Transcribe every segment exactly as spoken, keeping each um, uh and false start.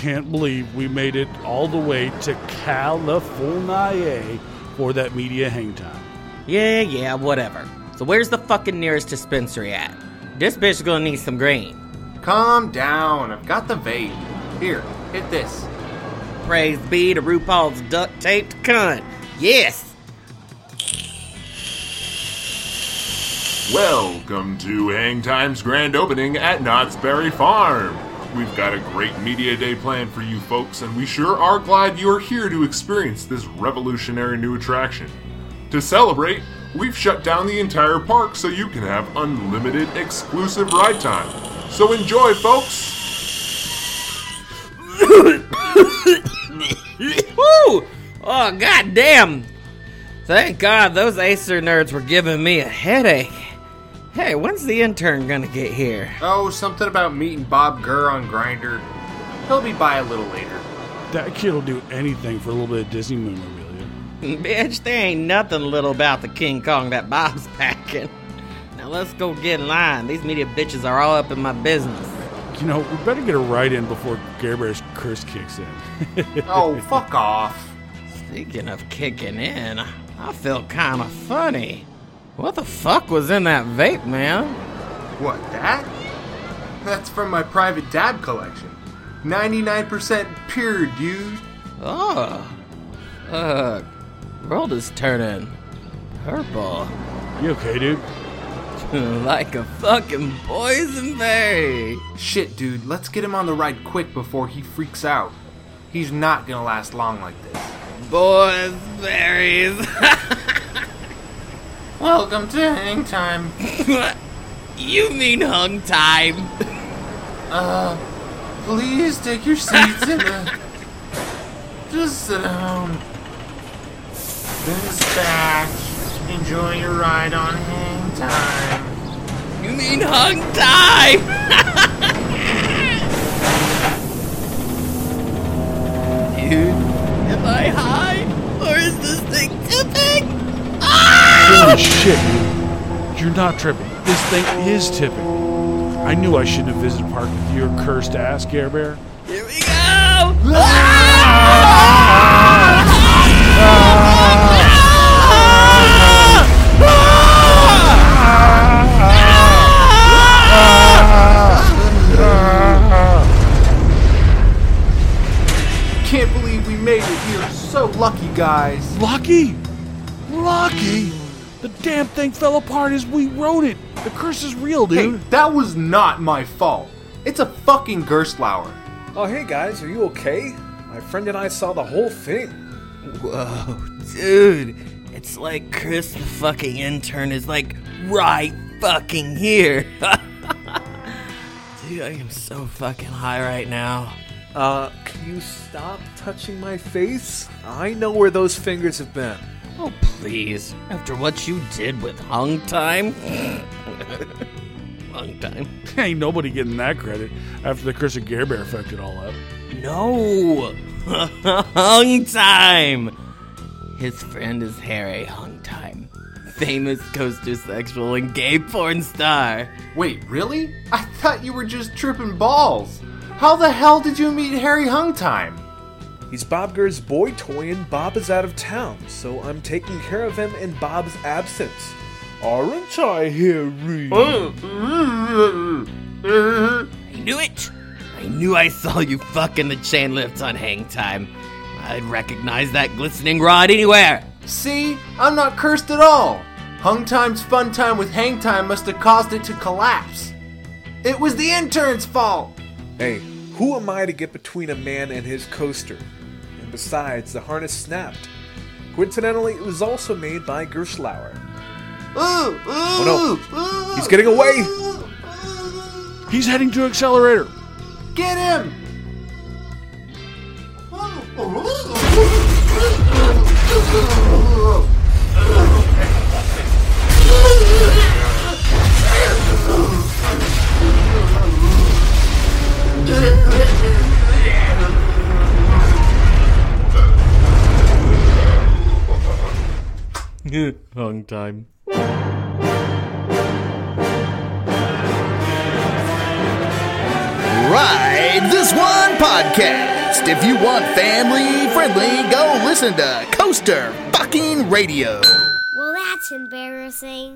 can't believe we made it all the way to California for that media hang time. Yeah, yeah, whatever. So where's the fucking nearest dispensary at? This bitch is gonna need some green. Calm down, I've got the vape. Here, hit this. Praise be to RuPaul's duct-taped cunt. Yes! Welcome to Hang Time's grand opening at Knott's Berry Farm. We've got a great media day planned for you folks, and we sure are glad you are here to experience this revolutionary new attraction. To celebrate, we've shut down the entire park so you can have unlimited exclusive ride time. So enjoy, folks! Woo! Oh, goddamn! Thank God those Acer nerds were giving me a headache. Hey, when's the intern gonna get here? Oh, something about meeting Bob Gurr on Grindr. He'll be by a little later. That kid'll do anything for a little bit of Disney memorabilia. Bitch, there ain't nothing little about the King Kong that Bob's packing. Now let's go get in line. These media bitches are all up in my business. You know, we better get a ride in before Care Bear's curse kicks in. Oh, fuck off. Speaking of kicking in, I feel kind of funny. What the fuck was in that vape, man? What, that? That's from my private dab collection. ninety-nine percent pure, dude. Oh. Uh, world is turning purple. You okay, dude? Like a fucking boysenberry. Shit, dude, let's get him on the ride quick before he freaks out. He's not gonna last long like this. Boysenberries. Welcome to Hang Time. You mean hung time? Uh, please take your seats and uh, just sit down. Then back. Enjoy your ride on Hang Time. You mean hung time? Dude, am I high? Or is this thing tipping? Ah! Holy shit, dude. You're not tripping. This thing is tipping. I knew I shouldn't have visited park with your cursed ass, Care Bear. Here we go! Ah! Can't believe we made it here. So lucky, guys. Lucky? Lucky? The damn thing fell apart as we wrote it. The curse is real, dude. Hey, that was not my fault. It's a fucking Gerstlauer. Oh, hey guys, are you okay? My friend and I saw the whole thing. Whoa, dude. It's like Chris the fucking intern is like right fucking here. Dude, I am so fucking high right now. Uh, can you stop touching my face? I know where those fingers have been. Oh, please. After what you did with Hung Time? Hung Time. Ain't nobody getting that credit after the curse of Care Bear fucked it all up. No! Hung Time! His friend is Harry Hung Time, famous coaster sexual and gay porn star. Wait, really? I thought you were just tripping balls. How the hell did you meet Harry Hung Time? He's Bob Gurr's boy toy and Bob is out of town, so I'm taking care of him in Bob's absence. Aren't I, Harry? I knew it! I knew I saw you fucking the chain lifts on Hang Time. I'd recognize that glistening rod anywhere. See? I'm not cursed at all. Hung Time's fun time with Hang Time must have caused it to collapse. It was the intern's fault. Hey, who am I to get between a man and his coaster? And besides, the harness snapped. Coincidentally, it was also made by Gerstlauer. Ooh, ooh, Oh no, ooh, he's getting away! He's heading to Accelerator. Get him! Hung Time. Ride This One Podcast. podcast. If you want family friendly, go listen to Coaster Fucking Radio. Well, that's embarrassing.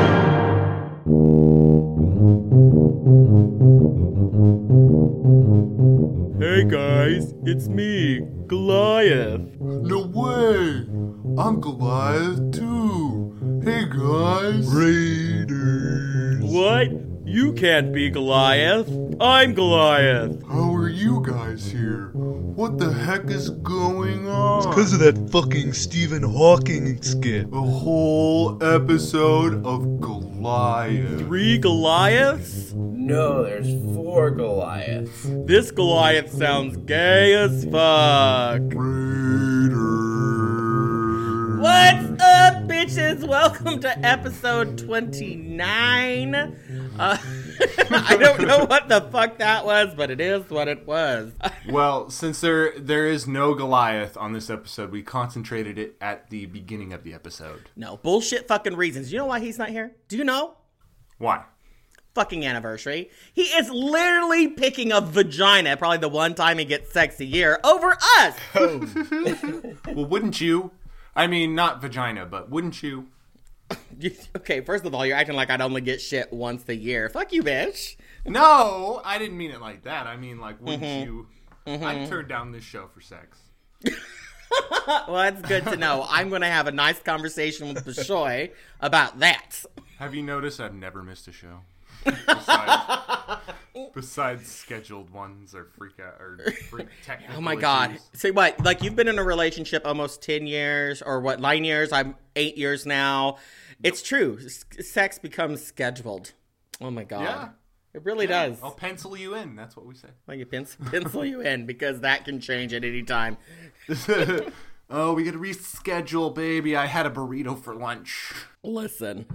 Hey guys, it's me, Goliath. No way! I'm Goliath too. Hey guys. Raiders. What? You can't be Goliath. I'm Goliath. How are you guys here? What the heck is going on? Because of that fucking Stephen Hawking skit. A whole episode of Goliath. Three Goliaths? No, there's four Goliaths. This Goliath sounds gay as fuck. Raiders. What's up, bitches? Welcome to episode twenty-nine. Uh, I don't know what the fuck that was, but it is what it was. Well, since there there is no Goliath on this episode, we concentrated it at the beginning of the episode. No, bullshit fucking reasons. You know why he's not here? Do you know? Why? Fucking anniversary. He is literally picking a vagina, probably the one time he gets sex a year, over us. Well, wouldn't you? I mean, not vagina, but wouldn't you? Okay, first of all, you're acting like I'd only get shit once a year. Fuck you, bitch. No, I didn't mean it like that. I mean, like, wouldn't Mm-hmm. you? Mm-hmm. I'd turn down this show for sex. Well, that's good to know. I'm going to have a nice conversation with Bishoy about that. Have you noticed I've never missed a show? Besides, besides scheduled ones or freak out or freak technical Oh my god. issues. See what? Like, you've been in a relationship almost ten years, or what, nine years? I'm eight years now. It's true. S- sex becomes scheduled. Oh my god. Yeah. It really does. I'll pencil you in. That's what we say. Like, you pencil, pencil you in, because that can change at any time. Oh, we gotta reschedule, baby. I had a burrito for lunch. Listen.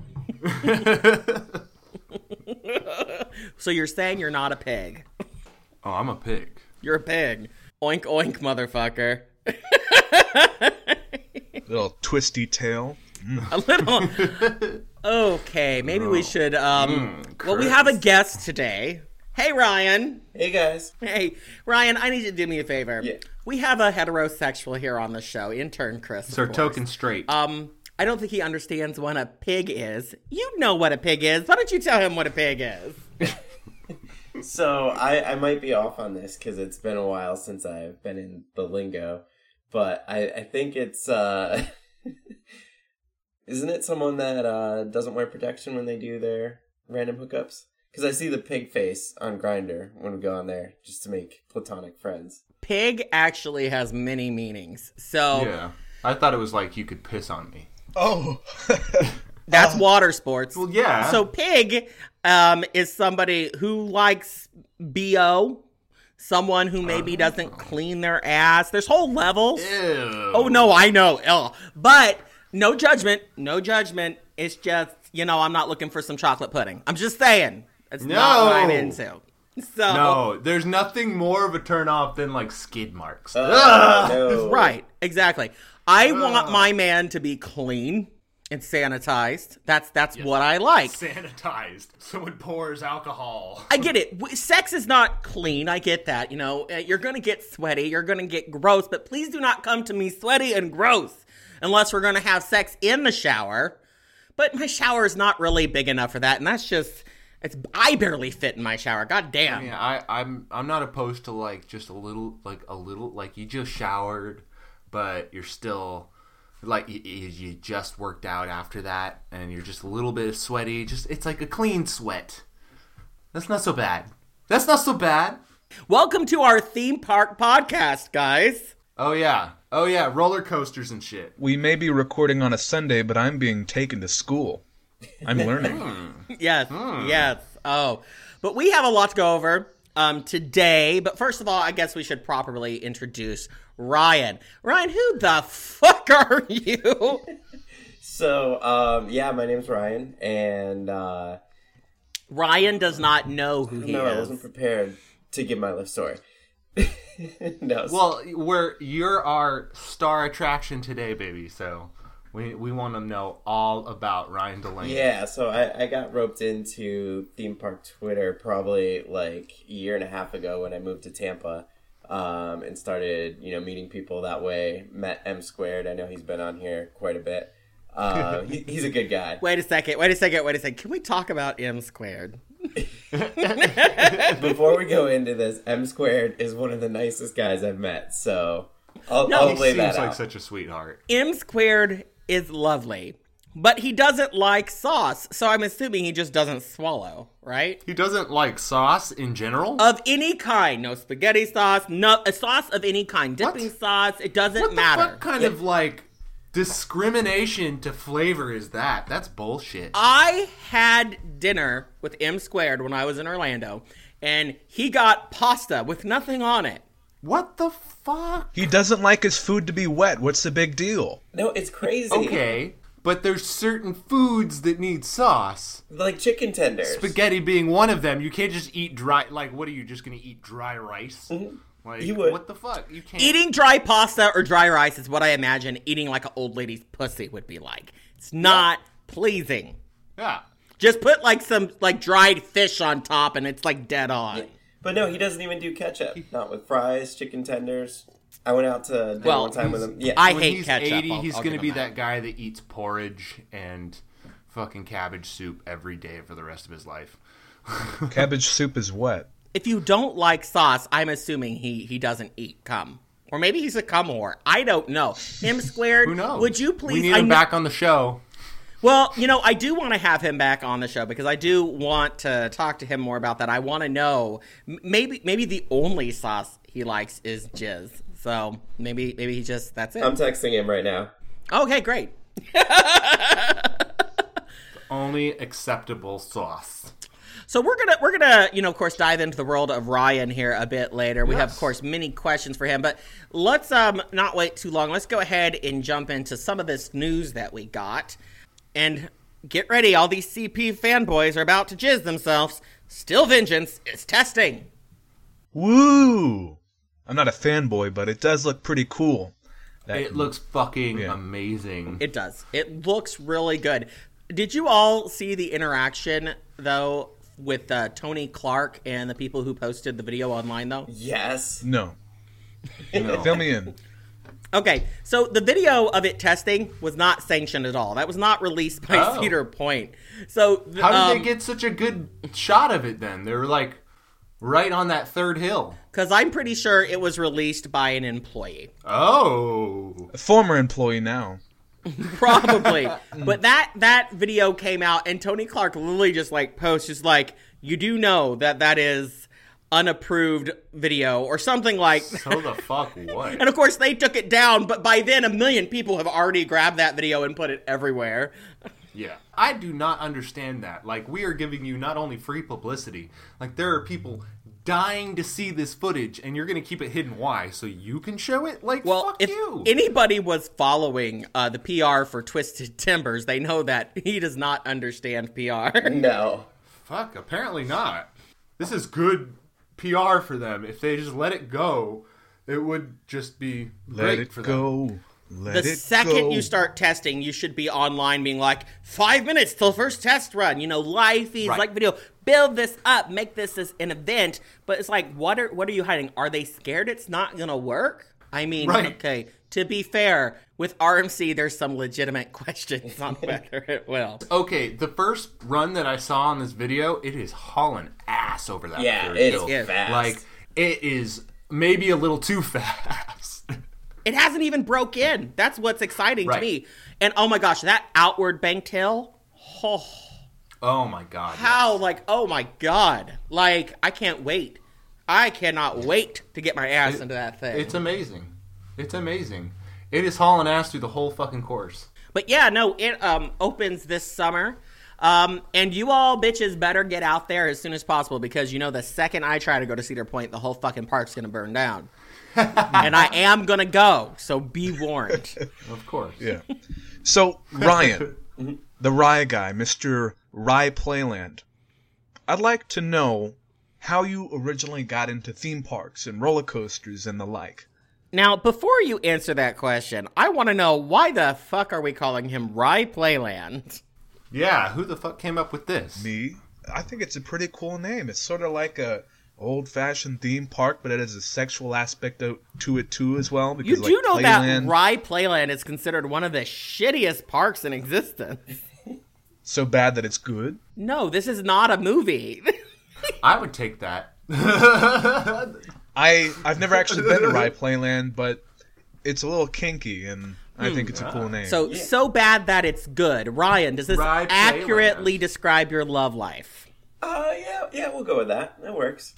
So you're saying you're not a pig? Oh, I'm a pig. You're a pig. Oink oink, motherfucker. Little twisty tail. A little. Okay, maybe we should. Um. Mm, well, we have a guest today. Hey, Ryan. Hey guys. Hey, Ryan. I need you to do me a favor. Yeah. We have a heterosexual here on the show, intern Chris. It's our of course. token straight. Um. I don't think he understands what a pig is. You know what a pig is. Why don't you tell him what a pig is? So I, I might be off on this because it's been a while since I've been in the lingo, but I, I think it's uh, isn't it someone that uh, doesn't wear protection when they do their random hookups? Because I see the pig face on Grindr when we go on there just to make platonic friends. Pig actually has many meanings. So Yeah. I thought it was like you could piss on me. Oh. that's water sports. Well, yeah. So pig um, is somebody who likes B O, someone who maybe doesn't clean their ass. There's whole levels. Ew. Oh, no, I know. Ugh. But no judgment. No judgment. It's just, you know, I'm not looking for some chocolate pudding. I'm just saying. It's not what I'm No. into. So, No, there's nothing more of a turn off than like skid marks. Uh, no. right, exactly. I want my man to be clean and sanitized. That's that's what I like. Sanitized. Someone pours alcohol. I get it. W- Sex is not clean. I get that. You know, Uh, you're going to get sweaty. You're going to get gross. But please do not come to me sweaty and gross unless we're going to have sex in the shower. But my shower is not really big enough for that. And that's just, it's I barely fit in my shower. God damn. I mean, I, I'm I'm not opposed to like just a little, like a little, like you just showered, but you're still, like you, you just worked out after that, and you're just a little bit sweaty. Just it's like a clean sweat. That's not so bad. That's not so bad. Welcome to our theme park podcast, guys. Oh yeah, oh yeah, roller coasters and shit. We may be recording on a Sunday, but I'm being taken to school. I'm learning. Yes, yes. Oh, but we have a lot to go over um, today. But first of all, I guess we should properly introduce Ryan. Ryan, who the fuck are you? So, um, yeah, my name's Ryan, and uh, Ryan does not know who he no, I is. wasn't prepared to give my life story. no, Well, we're you're our star attraction today, baby. So we we want to know all about Ryan Delaney. yeah, so I, I got roped into theme park Twitter probably like a year and a half ago when I moved to Tampa. um, and started, you know, meeting people that way. Met M Squared. I know he's been on here quite a bit. Uh, he, he's a good guy. Wait a second. Wait a second. Wait a second. Can we talk about M Squared? Before we go into this, M Squared is one of the nicest guys I've met. So I'll, No. I'll He lay seems that like out. such a sweetheart. M Squared is lovely, but he doesn't like sauce, so I'm assuming he just doesn't swallow, right? He doesn't like sauce in general. Of any kind, no spaghetti sauce, no a sauce of any kind, dipping What? sauce. It doesn't what the matter. fuck kind of like discrimination to flavor is that? That's bullshit. I had dinner with M Squared when I was in Orlando, and he got pasta with nothing on it. What the fuck? He doesn't like his food to be wet. What's the big deal? No, it's crazy. Okay, but there's certain foods that need sauce. Like chicken tenders. Spaghetti being one of them. You can't just eat dry. Like, what are you just gonna eat dry rice? Mm-hmm. Like, You would. what the fuck? You can't. Eating dry pasta or dry rice is what I imagine eating like an old lady's pussy would be like. It's not pleasing. Yeah. Just put like some like dried fish on top and it's like dead on. But no, he doesn't even do ketchup. Not with fries, chicken tenders. I went out to dinner Well, one time with him. Yeah. I when hate he's ketchup. eighty, I'll- he's I'll gonna give be him that guy that eats porridge and fucking cabbage soup every day for the rest of his life. Cabbage soup is wet. If you don't like sauce, I'm assuming he he doesn't eat cum. Or maybe he's a cum whore. I don't know. M Squared, Who knows? would you please... We need I him kn- back on the show. Well, you know, I do want to have him back on the show because I do want to talk to him more about that. I want to know, m- maybe maybe the only sauce he likes is jizz. So maybe maybe he just, that's it. I'm texting him right now. Okay, great. Only acceptable sauce. So we're gonna we're gonna you know of course dive into the world of Ryan here a bit later. We have of Yes. course many questions for him, but let's um not wait too long. Let's go ahead and jump into some of this news that we got, and get ready. All these C P fanboys are about to jizz themselves. Still Vengeance is testing. Woo! I'm not a fanboy, but it does look pretty cool. That- It looks fucking Yeah. amazing. It does. It looks really good. Did you all see the interaction though with uh, Tony Clark and the people who posted the video online though? Yes. No. No. Fill me in. Okay, so the video of it testing was not sanctioned at all. That was not released by Oh. Cedar Point. So th- How did um, they get such a good shot of it then? They were like right on that third hill. Because I'm pretty sure it was released by an employee, Oh. A former employee now. probably. But that that video came out, and Tony Clark literally just like posts, just like, you do know that that is unapproved video or something like. So the fuck what? And of course they took it down, but by then a million people have already grabbed that video and put it everywhere. Yeah. I do not understand that. Like, we are giving you not only free publicity, like, there are people dying to see this footage, and you're going to keep it hidden. Why? So you can show it? Like, Well, fuck if you. anybody was following uh, the P R for Twisted Timbers, they know that he does not understand P R. No. Fuck, apparently not. This is good P R for them. If they just let it go, it would just be Let great it for them. go. Let The it second go. you start testing, you should be online being like, five minutes till first test run, you know, live feeds, Right. like video, build this up, make this as an event. But it's like, what are what are you hiding? Are they scared it's not going to work? I mean, Right. okay, to be fair, with R M C, there's some legitimate questions on whether it will. Okay, the first run that I saw on this video, it is hauling ass over that Yeah, third it's hill. fast. Like, it is maybe a little too fast. It hasn't even broke in. That's what's exciting Right. to me. And oh my gosh, that outward banked hill, oh, Oh my god. how, like, oh my god. Like, I can't wait. I cannot wait to get my ass It- into that thing. It's amazing. It's amazing. It is hauling ass through the whole fucking course. But yeah, no, it um opens this summer. Um, and you all bitches better get out there as soon as possible because, you know, the second I try to go to Cedar Point, the whole fucking park's going to burn down. And I am going to go, so be warned. Of course. Yeah. So, Ryan, the Rye guy, Mister Rye Playland, I'd like to know how you originally got into theme parks and roller coasters and the like. Now, before you answer that question, I want to know why the fuck are we calling him Rye Playland? Yeah, who the fuck came up with this? Me? I think it's a pretty cool name. It's sort of like a, old-fashioned theme park, but it has a sexual aspect to to it too as well. Because, You do like, know Playland, that Rye Playland is considered one of the shittiest parks in existence. so bad that it's good. No, this is not a movie. I would take that. I I've never actually been to Rye Playland, but it's a little kinky, and I think it's a cool name. So so bad that it's good. Ryan, does this Rye accurately Playland. describe your love life? Uh, yeah, yeah, we'll go with that. That works.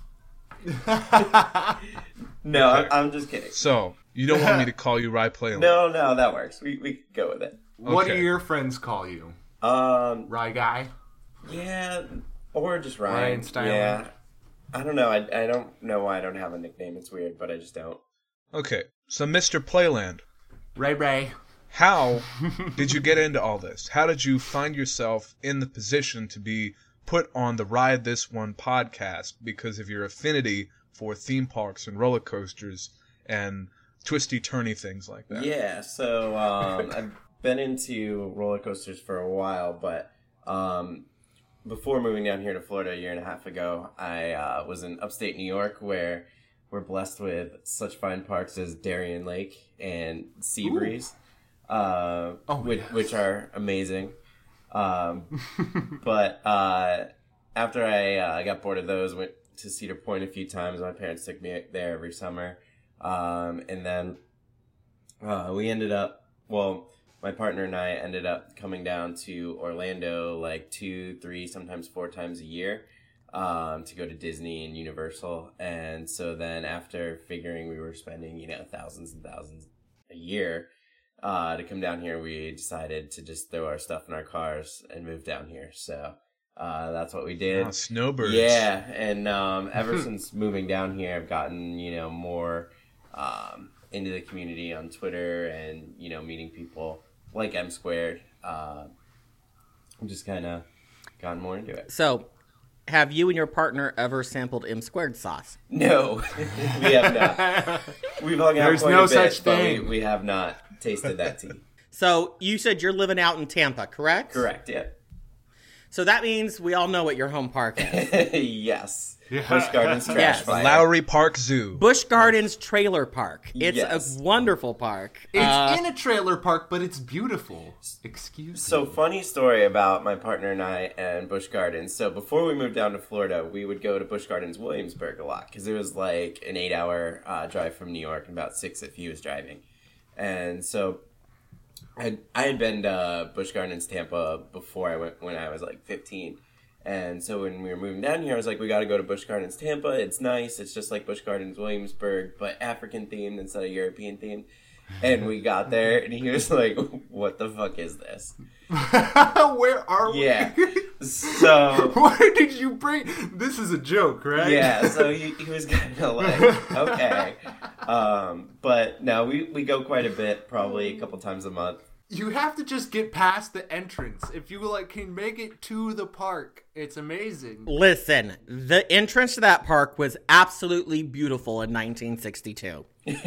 No, I'm, I'm just kidding. So you don't want me to call you Rye Playland? No, no, that works. We we can go with it. What do Okay. your friends call you? Um, Rye guy? yeah, or just Ryan. Ryan Styling. Yeah, I don't know. I I don't know why I don't have a nickname. It's weird, but I just don't. Okay, so Mister Playland, Ray Ray. how did you get into all this? How did you find yourself in the position to be put on the Ride This One podcast because of your affinity for theme parks and roller coasters and twisty-turny things like that? Yeah, so um, I've been into roller coasters for a while, but um, before moving down here to Florida a year and a half ago, I uh, was in upstate New York, where we're blessed with such fine parks as Darien Lake and Seabreeze, uh, Oh, which, yes. which are amazing. Um, but uh, after I uh, got bored of those, went to Cedar Point a few times. My parents took me there every summer. Um, and then uh, we ended up, well, my partner and I ended up coming down to Orlando like two, three, sometimes four times a year um, to go to Disney and Universal. And so then after figuring we were spending, you know, thousands and thousands a year uh, to come down here, we decided to just throw our stuff in our cars and move down here. So uh, that's what we did. Ah, snowbirds. Yeah, and um, ever since moving down here, I've gotten, you know, more um, into the community on Twitter and, you know, meeting people like M Squared. Uh, I've just kind of gotten more into it. So, have you and your partner ever sampled M squared sauce? No, we have not. We've hung out There's quite no a bit, such but we, thing. we have not tasted that tea. So, you said you're living out in Tampa, correct? Correct, yeah. So that means we all know what your home park is. Yes. Yeah. Busch Gardens Trash Yes. Fire. Lowry Park Zoo. Busch Gardens Trailer Park. It's Yes. a wonderful park. It's Uh, in a trailer park, but it's beautiful. Excuse So, me. funny story about my partner and I and Busch Gardens. So, before we moved down to Florida, we would go to Busch Gardens Williamsburg a lot because it was like an eight hour uh, drive from New York and about six if he was driving. And so, I, I had been to Busch Gardens Tampa before I went when I was like fifteen. And so, when we were moving down here, I was like, we got to go to Busch Gardens Tampa. It's nice. It's just like Busch Gardens Williamsburg, but African themed instead of European themed. And we got there, and he was like, what the fuck is this? Where are we? Yeah. So, Where did you bring? This is a joke, right? yeah, so he, he was kind of like, okay. Um, but no, we, we go quite a bit, probably a couple times a month. You have to just get past the entrance. If you like can make it to the park, it's amazing. Listen, the entrance to that park was absolutely beautiful in nineteen sixty-two.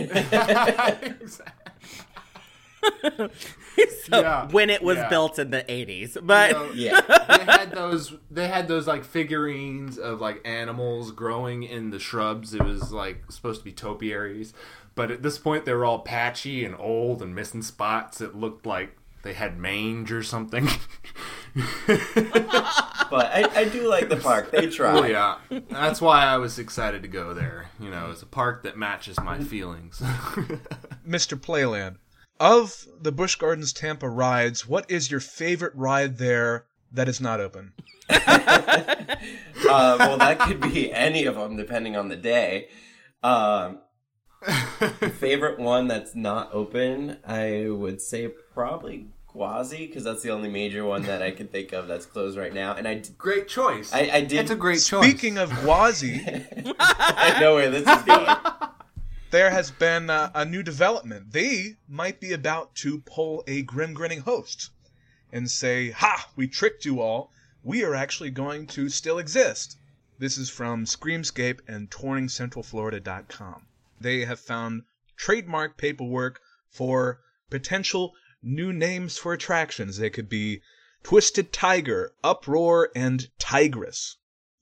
So, Yeah, when it was yeah. built in the eighties. But You know, Yeah. they had those. They had those like figurines of like animals growing in the shrubs. It was like supposed to be topiaries, but at this point they were all patchy and old and missing spots. It looked like they had mange or something. But I, I do like the park. They try. Well, yeah, that's why I was excited to go there. You know, it's a park that matches my feelings. Mister Playland, of the Busch Gardens Tampa rides, what is your favorite ride there that is not open? Uh, well, that could be any of them, depending on the day. Um, favorite one that's not open, I would say probably Gwazi, because that's the only major one that I can think of that's closed right now. And I, d- Great choice. I, I did. It's a great choice. Speaking of Gwazi, I know where this is going. there has been uh, a new development. They might be about to pull a grim grinning host and say, "Ha! We tricked you all. We are actually going to still exist." This is from Screamscape and touring central florida dot com. They have found trademark paperwork for potential new names for attractions. They could be Twisted Tiger, Uproar, and Tigress.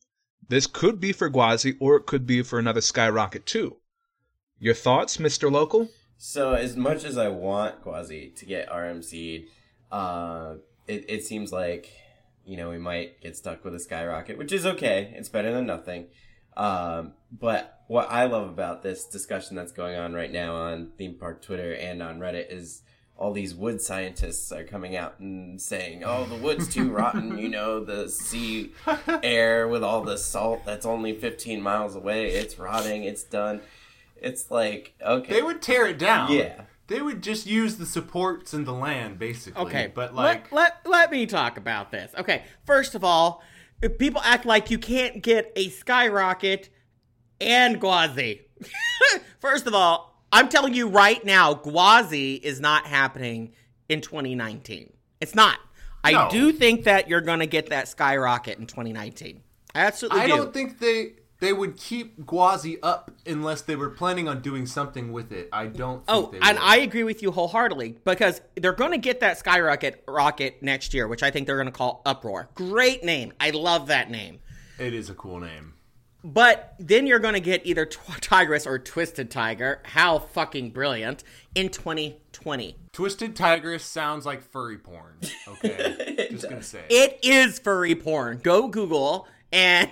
This could be for Gwazi, or it could be for another Skyrocket too. Your thoughts, Mister Local? So as much as I want Gwazi to get R M C'd, uh, it, it seems like, you know, we might get stuck with a Skyrocket, which is okay. It's better than nothing. Um, but what I love about this discussion that's going on right now on theme park Twitter and on Reddit is all these wood scientists are coming out and saying, oh, the wood's too rotten, you know, the sea air with all the salt that's only fifteen miles away, it's rotting, it's done. It's like, okay. They would tear it down. Yeah. They would just use the supports in the land, basically. Okay, But, like... Let, let, let me talk about this. Okay, first of all, if people act like you can't get a Skyrocket and Gwazi. First of all, I'm telling you right now, Gwazi is not happening in twenty nineteen. It's not. I No. do think that you're going to get that Skyrocket in twenty nineteen. I absolutely I do. don't think they... They would keep Gwazi up unless they were planning on doing something with it. I don't think Oh, they and would. I agree with you wholeheartedly because they're going to get that Skyrocket rocket next year, which I think they're going to call Uproar. Great name. I love that name. It is a cool name. But then you're going to get either T- Tigress or Twisted Tiger. How fucking brilliant. In twenty twenty. Twisted Tigress sounds like furry porn. Okay. Just going to say. It is furry porn. Go Google and...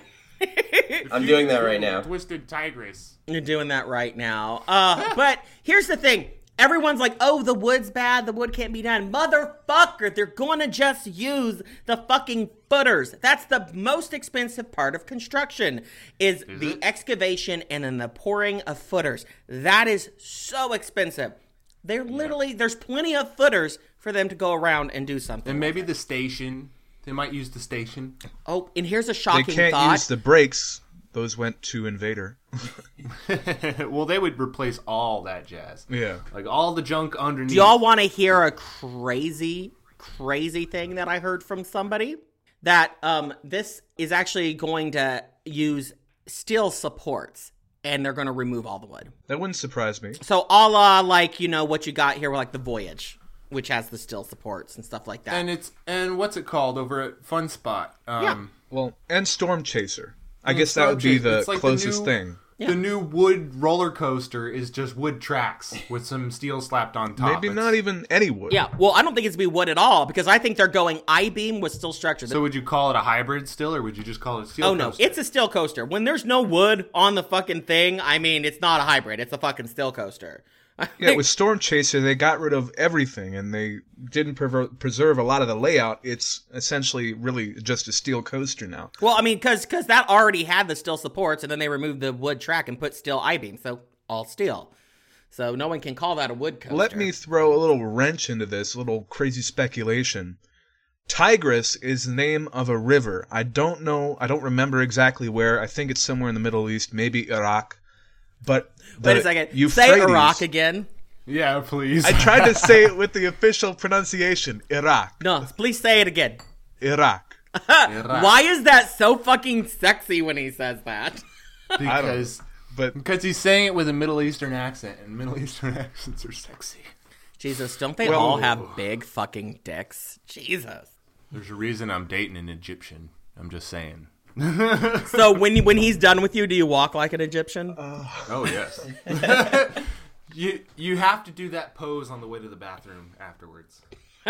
I'm doing that right now. Twisted Tigress. You're doing that right now. Uh, but here's the thing. Everyone's like, oh, the wood's bad. The wood can't be done. Motherfucker, they're going to just use the fucking footers. That's the most expensive part of construction is, Is the it? excavation and then the pouring of footers. That is so expensive. They're literally, there's plenty of footers for them to go around and do something. And maybe the station. They might use the station. Oh, and here's a They shocking can't thought. use the brakes. Those went to Invader. Well, they would replace all that jazz. Yeah. Like all the junk underneath. Do y'all want to hear a crazy, crazy thing that I heard from somebody? That um, this is actually going to use steel supports, and they're going to remove all the wood. That wouldn't surprise me. So a la, like, you know, what you got here with, like, the Voyage, which has the steel supports and stuff like that. And it's and what's it called over at Fun Spot? Um, Yeah. Well, and Storm Chaser. I and guess that would be Storm Chaser. the It's like the closest new- thing. The new wood roller coaster is just wood tracks with some steel slapped on top. Maybe It's- not even any wood. Yeah, well, I don't think it's going to be wood at all, because I think they're going I-beam with steel structure. So would you call it a hybrid still, or would you just call it a steel Oh, no, coaster? it's a steel coaster. When there's no wood on the fucking thing, I mean, it's not a hybrid. It's a fucking steel coaster. Yeah, with Storm Chaser, they got rid of everything, and they didn't prever- preserve a lot of the layout. It's essentially really just a steel coaster now. Well, I mean, because because that already had the steel supports, and then they removed the wood track and put steel I-beam, so all steel. So no one can call that a wood coaster. Let me throw a little wrench into this, a little crazy speculation. Tigris is the name of a river. I don't know, I don't remember exactly where. I think it's somewhere in the Middle East, maybe Iraq. But Wait a second. Euphrates, Say Iraq again. Yeah, please. I tried to say it with the official pronunciation. Iraq. No, please say it again. Iraq. Why is that so fucking sexy when he says that? because But because he's saying it with a Middle Eastern accent, and Middle Eastern accents are sexy. Jesus, don't they Well- all have big fucking dicks? Jesus. There's a reason I'm dating an Egyptian. I'm just saying. So when when he's done with you, do you walk like an Egyptian? Oh yes. you you have to do that pose on the way to the bathroom afterwards.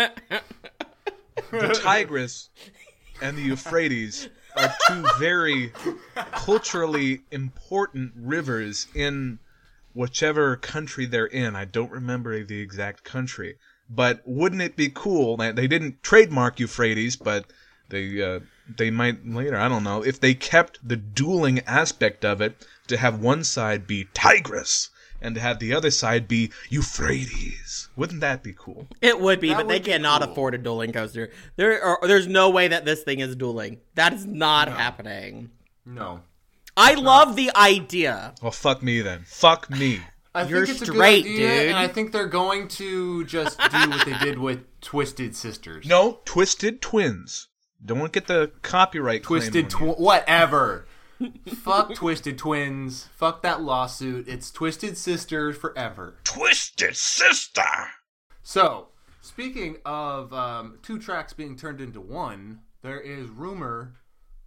the Tigris and the Euphrates are two very culturally important rivers in whichever country they're in. I don't remember the exact country. But wouldn't it be cool that they didn't trademark Euphrates, but they uh, they might later, I don't know, if they kept the dueling aspect of it to have one side be Tigris and to have the other side be Euphrates. Wouldn't that be cool? It would be, That but they would be cannot cool. afford a dueling coaster. There, are, there's no way that this thing is dueling. That is not happening. No. I love the idea. Well, fuck me then. Fuck me. I You're think it's a straight, good idea, dude. and I think they're going to just do what they did with Twisted Sisters. No, Twisted Twins. Don't get the copyright claim Twisted on you. tw- whatever. Fuck Twisted Twins. Fuck that lawsuit. It's Twisted Sisters forever. Twisted Sister! So, speaking of um, two tracks being turned into one, there is rumor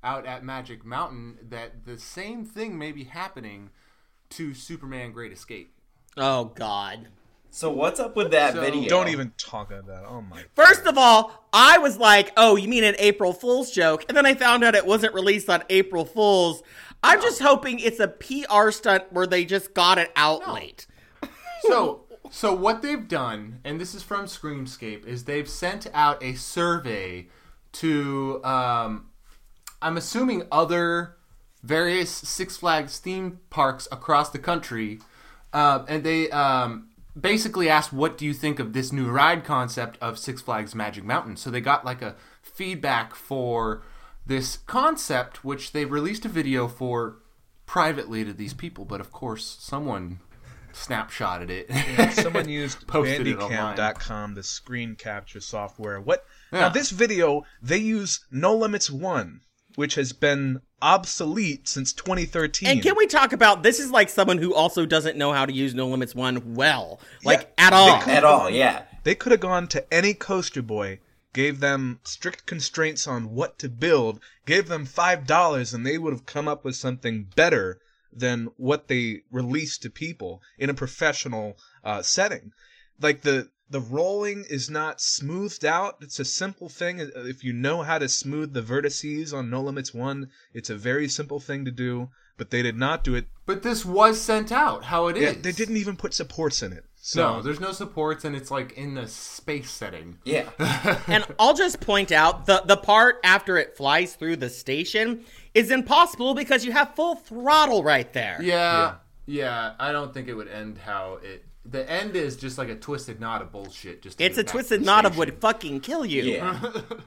out at Magic Mountain that the same thing may be happening to Superman Great Escape. Oh, God. So what's up with that So- video? Don't even talk about that. Oh my. First of all, I was like, oh, you mean an April Fool's joke? And then I found out it wasn't released on April Fool's. I'm just hoping it's a P R stunt where they just got it out late. So, so what they've done, and this is from Screamscape, is they've sent out a survey to, um, I'm assuming, other various Six Flags theme parks across the country, uh, and they um, basically asked, what do you think of this new ride concept of Six Flags Magic Mountain? So they got like a feedback for this concept, which they released a video for privately to these people, but of course someone snapshotted it. Yeah, someone used Posted it Bandicam dot com, the screen capture software. What? Yeah. Now, this video, they use No Limits one, which has been obsolete since twenty thirteen. And can we talk about, this is like someone who also doesn't know how to use No Limits one well. Like, Yeah, at all. At all, yeah. They could have gone to any coaster boy, gave them strict constraints on what to build, gave them five dollars, and they would have come up with something better than what they released to people in a professional uh, setting. Like, the the rolling is not smoothed out. It's a simple thing. If you know how to smooth the vertices on No Limits one, it's a very simple thing to do, but they did not do it. But this was sent out, how it is. Yeah, they didn't even put supports in it. So No, there's no supports, and it's like in the space setting. Yeah. And I'll just point out, the, the part after it flies through the station is impossible because you have full throttle right there. Yeah, yeah, I don't think it would end how it... The end is just like a twisted knot of bullshit. Just to It's get a back twisted to the knot of station. would fucking kill you. Yeah.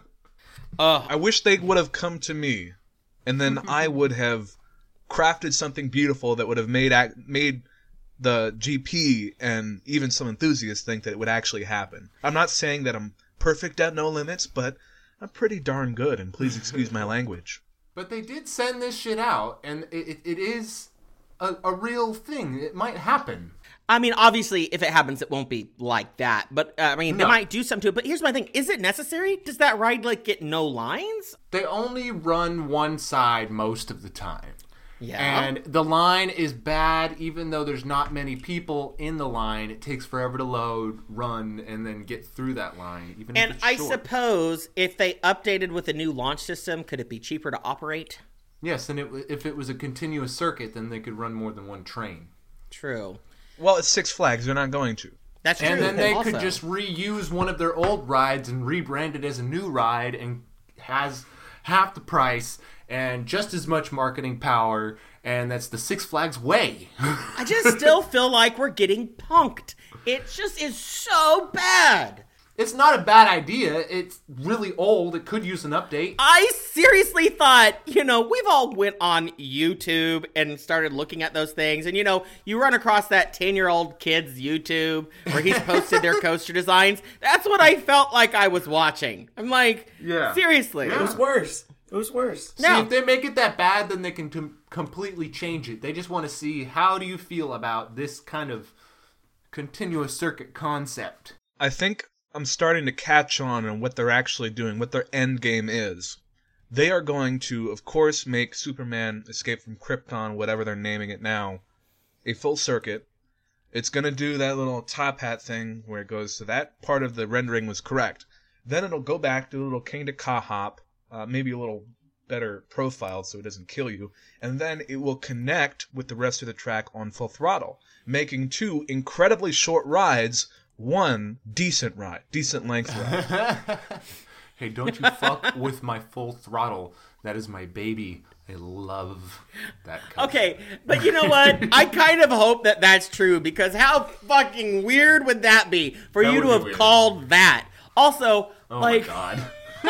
I wish they would have come to me, and then I would have crafted something beautiful that would have made ac- made the G P and even some enthusiasts think that it would actually happen. I'm not saying that I'm perfect at No Limits, but I'm pretty darn good, and please excuse my language. But they did send this shit out, and it, it, it is a, a real thing. It might happen. I mean, obviously, if it happens, it won't be like that. But, uh, I mean, they No. might do something to it. But here's my thing. Is it necessary? Does that ride, like, get no lines? They only run one side most of the time. Yeah. And the line is bad, even though there's not many people in the line. It takes forever to load, run, and then get through that line, even And if it's I short. suppose if they updated with a new launch system, could it be cheaper to operate? Yes, and it, if it was a continuous circuit, then they could run more than one train. True. Well, it's Six Flags. They're not going to. That's true. And then they also. could just reuse one of their old rides and rebrand it as a new ride and has half the price and just as much marketing power, and that's the Six Flags way. I just still feel like we're getting punked. It just is so bad. It's not a bad idea. It's really old. It could use an update. I seriously thought, you know, we've all went on YouTube and started looking at those things. And, you know, you run across that ten-year-old kid's YouTube where he's posted their coaster designs. That's what I felt like I was watching. I'm like, Yeah. seriously. It was worse. It was worse. See, No. if they make it that bad, then they can t- completely change it. They just want to see, how do you feel about this kind of continuous circuit concept? I think I'm starting to catch on on what they're actually doing, what their end game is. They are going to, of course, make Superman Escape from Krypton, whatever they're naming it now, a full circuit. It's going to do that little top hat thing where it goes, so that part of the rendering was correct. Then it'll go back to a little King to Ka hop, uh, maybe a little better profile so it doesn't kill you, and then it will connect with the rest of the track on full throttle, making two incredibly short rides one decent ride, decent length ride. Hey, don't you fuck with my full throttle. That is my baby. I love that coaster. Okay, but you know what? I kind of hope that that's true because how fucking weird would that be for That you would to be have weird. called that? Also, Oh like, my god.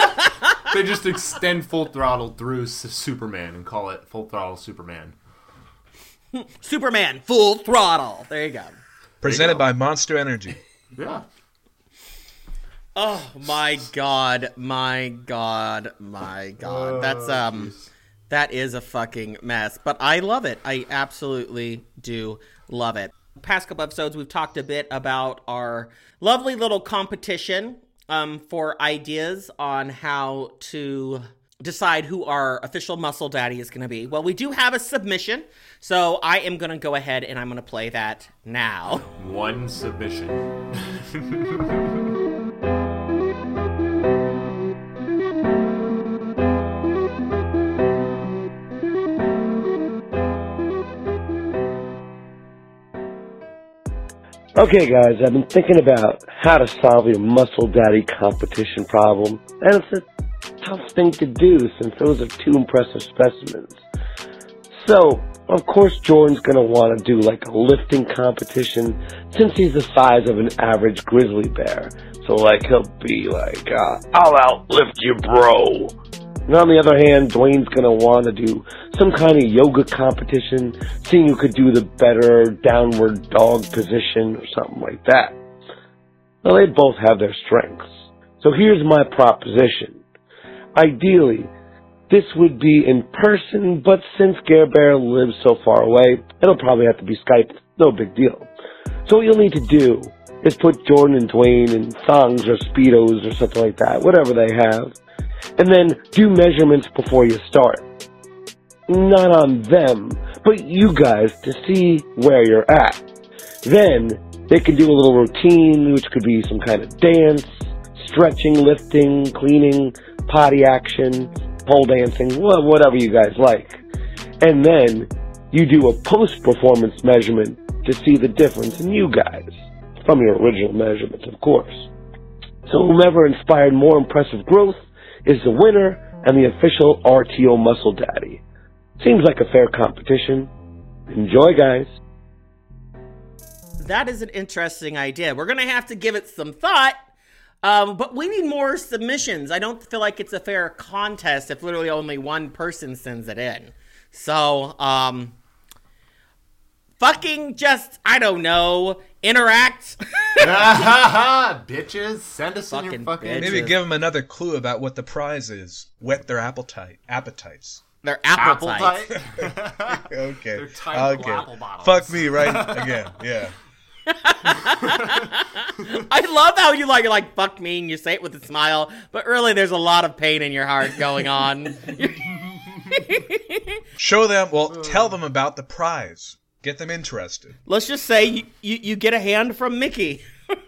They just extend full throttle through S- Superman and call it Full Throttle Superman. Superman, full throttle. There you go. Presented go. by Monster Energy. Yeah. Oh my god, my god, my god. That's um that is a fucking mess. But I love it. I absolutely do love it. Past couple episodes we've talked a bit about our lovely little competition um for ideas on how to decide who our official muscle daddy is going to be. Well, we do have a submission, so I am going to go ahead and I'm going to play that now. One submission. Okay, guys, I've been thinking about how to solve your muscle daddy competition problem, and it's a tough thing to do since those are two impressive specimens. So, of course, Jordan's gonna want to do like a lifting competition since he's the size of an average grizzly bear. So, like, he'll be like, uh, I'll outlift you, bro. And on the other hand, Dwayne's gonna want to do some kind of yoga competition, seeing who could do the better downward dog position or something like that. Well, they both have their strengths. So here's my proposition. Ideally, this would be in person, but since Gare Bear lives so far away, it'll probably have to be Skype. No big deal. So what you'll need to do is put Jordan and Dwayne in thongs or Speedos or something like that, whatever they have, and then do measurements before you start. Not on them, but you guys to see where you're at. Then they can do a little routine, which could be some kind of dance, stretching, lifting, cleaning, potty action, pole dancing, whatever you guys like. And then you do a post-performance measurement to see the difference in you guys, from your original measurements, of course. So whomever inspired more impressive growth is the winner and the official R T O Muscle Daddy. Seems like a fair competition. Enjoy, guys. That is an interesting idea. We're going to have to give it some thought, um, but we need more submissions. I don't feel like it's a fair contest if literally only one person sends it in. So, um, fucking just, I don't know, interact. Bitches, send us Fucking in your fucking... bitches. Maybe give them another clue about what the prize is. Whet their appetite. Appetites. Their apple tight. Okay. They're tight Okay. apple bottles. Fuck me right again. Yeah. I love how you like, you're like, fuck me, and you say it with a smile, but really there's a lot of pain in your heart going on. Show them, well, tell them about the prize. Get them interested. Let's just say you, you, you get a hand from Mickey.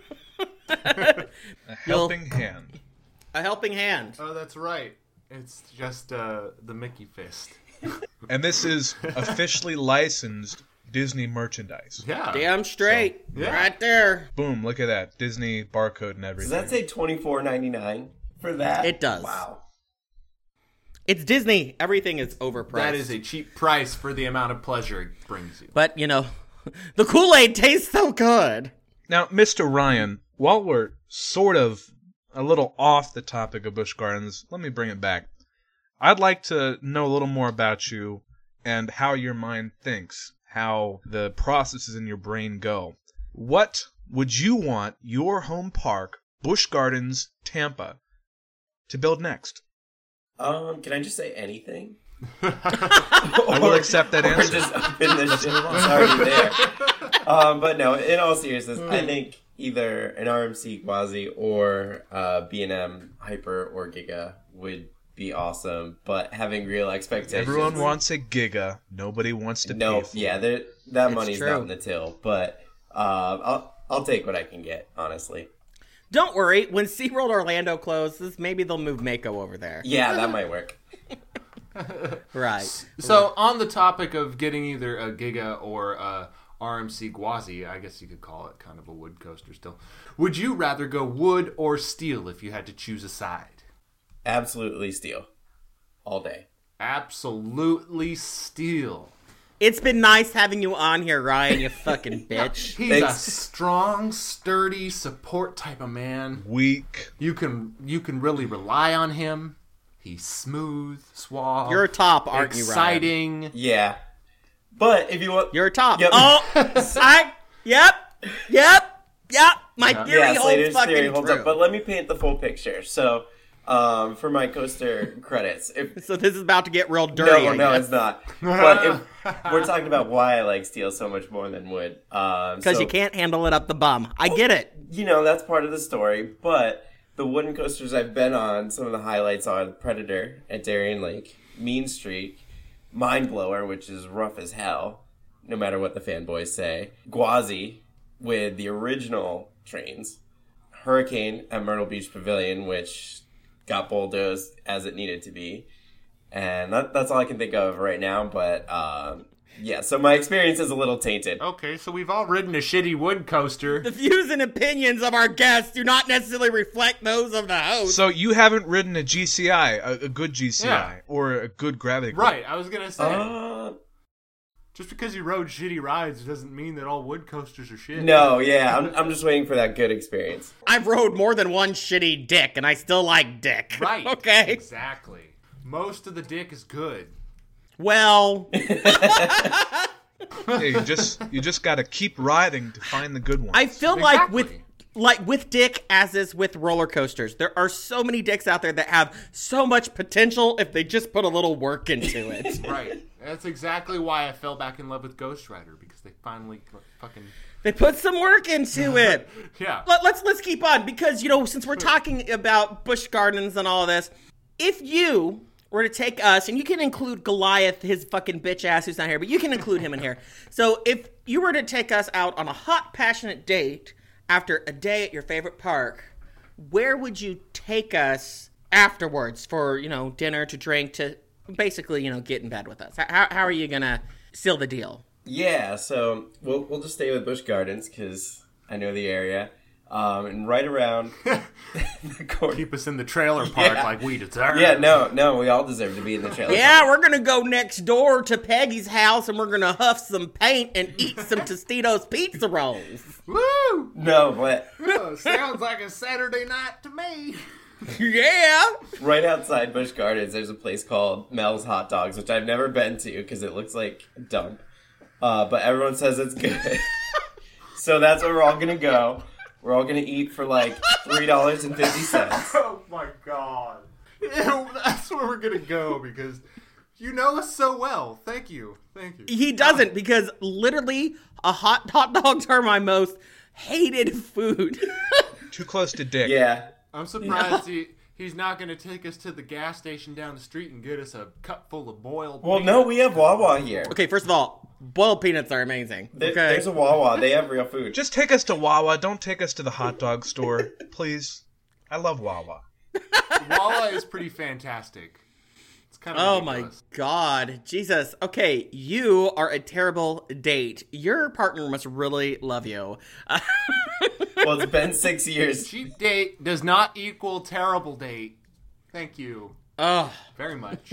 A helping hand. A helping hand. Oh, that's right. It's just uh, the Mickey fist. And this is officially licensed Disney merchandise. Yeah. Damn straight. So, yeah. Right there. Boom, look at that. Disney barcode and everything. Does that say twenty-four ninety-nine for that? It does. Wow. It's Disney. Everything is overpriced. That is a cheap price for the amount of pleasure it brings you. But, you know, the Kool-Aid tastes so good. Now, Mister Ryan, while we're sort of a little off the topic of Busch Gardens, let me bring it back. I'd like to know a little more about you and how your mind thinks, how the processes in your brain go. What would you want your home park, Busch Gardens, Tampa, to build next? Um, can I just say anything? I will accept that or answer. just open the shit that's already there. Um, but no, in all seriousness, I think either an R M C Quasi or uh, B and M Hyper or Giga would be awesome. But having real expectations, Everyone wants a Giga. Nobody wants to no, pay for yeah, it. there- that It's money's true. not in the till. But uh, I'll I'll take what I can get, honestly. Don't worry. When SeaWorld Orlando closes, maybe they'll move Mako over there. Yeah, that might work. Right. So, on the topic of getting either a Giga or a R M C Gwazi, I guess you could call it kind of a wood coaster still. Would you rather go wood or steel if you had to choose a side? Absolutely steel. All day. Absolutely steel. It's been nice having you on here, Ryan, you fucking bitch. He's Thanks. a strong, sturdy, support type of man. Weak. You can you can really rely on him. He's smooth, suave. You're a top, aren't you, Ryan? exciting. Yeah. But if you want... You're a top. Yep. Oh, I, yep, yep, yep. My theory yeah, holds Slater's fucking theory holds true. up. But let me paint the full picture. So, um, for my coaster credits, if So this is about to get real dirty. no, I no, guess. it's not. But if we're talking about why I like steel so much more than wood, um, Because so, you can't handle it up the bum. I get it. you know, that's part of the story. But the wooden coasters I've been on, some of the highlights are the Predator at Darien Lake, Mean Streak, Mind Blower, which is rough as hell, no matter what the fanboys say, Gwazi with the original trains, Hurricane at Myrtle Beach Pavilion, which got bulldozed as it needed to be. And that, that's all I can think of right now, but um, yeah, so my experience is a little tainted. Okay, so we've all ridden a shitty wood coaster. The views and opinions of our guests do not necessarily reflect those of the host. So you haven't ridden a G C I, a, a good G C I, Yeah. or a good gravity club. Right, I was going to say. Uh, Just because you rode shitty rides doesn't mean that all wood coasters are shit. no, yeah, I'm, I'm just waiting for that good experience. I've rode more than one shitty dick, and I still like dick. Right. Okay. Exactly. Most of the dick is good. Well, Yeah, you just you just got to keep riding to find the good one. I feel like Exactly. with like with dick, as is with roller coasters, there are so many dicks out there that have so much potential if they just put a little work into it. Right. That's exactly why I fell back in love with Ghost Rider, because they finally fucking... They put some work into it. Yeah. Let, let's let's keep on, because you know, since we're talking about Busch Gardens and all of this, if you were to take us, and you can include Goliath, his fucking bitch ass who's not here, but you can include him in here. So if you were to take us out on a hot, passionate date after a day at your favorite park, where would you take us afterwards for, you know, dinner, to drink, to basically, you know, get in bed with us? How, how are you going to seal the deal? Yeah, so we'll we'll just stay with Busch Gardens because I know the area, um, and right around the corner. Keep us in the trailer park Yeah. like we deserve. Yeah, no, no, we all deserve to be in the trailer. Yeah, we're going to go next door to Peggy's house, and we're going to huff some paint and eat some Tostitos pizza rolls. Woo! No, but Oh, sounds like a Saturday night to me. Yeah. right outside Busch Gardens, there's a place called Mel's Hot Dogs, which I've never been to because it looks like a dump. Uh, but everyone says it's good. So that's where we're all going to go. We're all going to eat for like three dollars and fifty cents. Oh my god. Ew, that's where we're gonna go because you know us so well. Thank you. Thank you. He doesn't, because literally a hot hot dogs are my most hated food. Too close to dick. Yeah. I'm surprised he, he's not gonna take us to the gas station down the street and get us a cup full of boiled Well, peanuts. no, we have Wawa here. Okay, first of all, boiled peanuts are amazing. There- Okay. There's a Wawa. They have real food. Just take us to Wawa. Don't take us to the hot dog store, please. I love Wawa. Wawa is pretty fantastic. It's kind of Oh my ridiculous. god. Jesus. Okay, you are a terrible date. Your partner must really love you. Well, it's been six years. Cheap date does not equal terrible date. Thank you Oh. very much.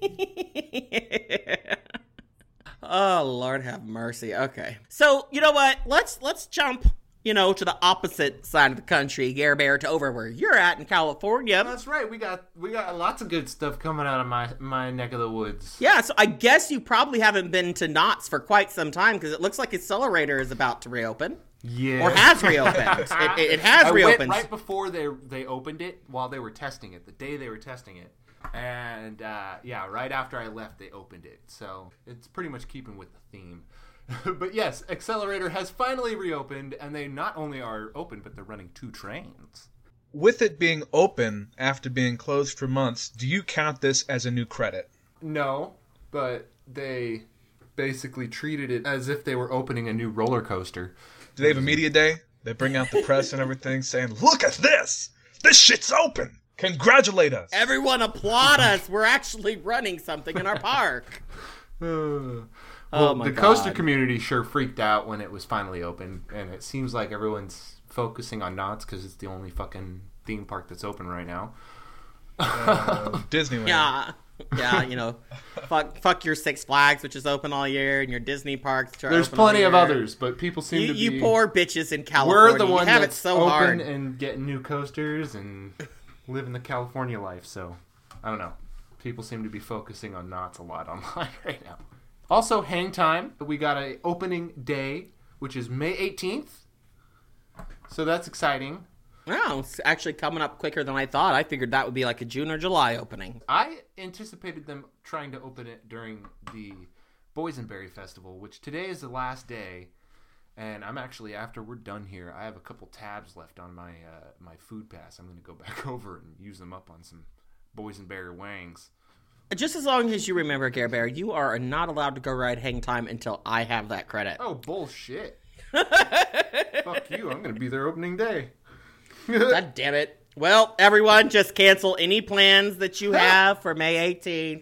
Oh, Lord have mercy. Okay. So, you know what? Let's let's jump, you know, to the opposite side of the country, Gare Bear, to over where you're at in California. That's right. We got we got lots of good stuff coming out of my my neck of the woods. Yeah, so I guess you probably haven't been to Knott's for quite some time, because it looks like Accelerator is about to reopen. Yeah. Or has reopened. it, it, it has I reopened. went right before they they opened it, while they were testing it, the day they were testing it. And, uh, yeah, right after I left, they opened it. So it's pretty much keeping with the theme. But yes, Accelerator has finally reopened, and they not only are open, but they're running two trains. With it being open after being closed for months, do you count this as a new credit? No, but they basically treated it as if they were opening a new roller coaster. Do they have a media day? They bring out the press and everything saying, look at this! This shit's open! Congratulate us! Everyone applaud us. We're actually running something in our park. Uh, Oh well, my the God. coaster community sure freaked out when it was finally open, and it seems like everyone's focusing on Knott's because it's the only fucking theme park that's open right now. Uh, Disneyland. Yeah. Yeah, you know, fuck, fuck your Six Flags, which is open all year, and your Disney parks, which are There's open plenty all of year. ones, but people seem You, to be. you poor bitches in California. We're the ones you have it that's so open hard. and getting new coasters and living the California life. So I don't know. People seem to be focusing on Knott's a lot online right now. Also, hang time. We got a opening day, which is May eighteenth. So that's exciting. Oh, it's actually coming up quicker than I thought. I figured that would be like a June or July opening. I anticipated them trying to open it during the Boysenberry Festival, which today is the last day. And I'm actually, after we're done here, I have a couple tabs left on my uh, my food pass. I'm going to go back over and use them up on some boysenberry wangs. Just as long as you remember, Care Bear, you are not allowed to go ride Hang Time until I have that credit. Oh, bullshit. Fuck you. I'm going to be there opening day. God damn it. Well, everyone, just cancel any plans that you have for May eighteenth.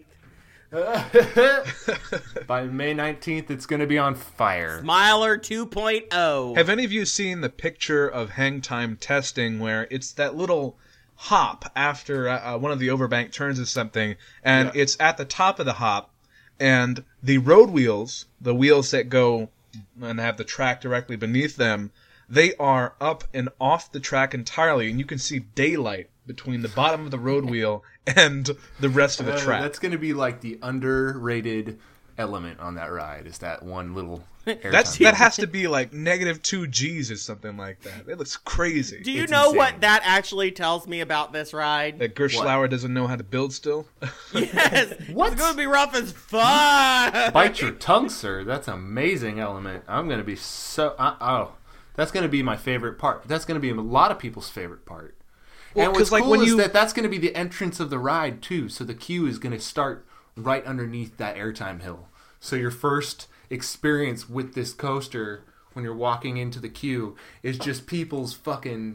By May nineteenth, it's going to be on fire. Smiler two point oh. Have any of you seen the picture of Hang Time testing where it's that little hop after uh, one of the overbank turns or something, and yeah. it's at the top of the hop, and the road wheels, the wheels that go and have the track directly beneath them, they are up and off the track entirely, and you can see daylight between the bottom of the road wheel and the rest of the track. Uh, that's going to be like the underrated element on that ride, is that one little That's That has to be like negative two G's or something like that. It looks crazy. Do you it's know insane. what that actually tells me about this ride? That Gerstlauer doesn't know how to build still? Yes. What? It's going to be rough as fuck. Bite your tongue, sir. That's an amazing element. I'm going to be so... Uh, oh, that's going to be my favorite part. That's going to be a lot of people's favorite part. Well, and what's like cool when is you... that that's going to be the entrance of the ride, too. So the queue is going to start right underneath that airtime hill. So your first experience with this coaster when you're walking into the queue is just people's fucking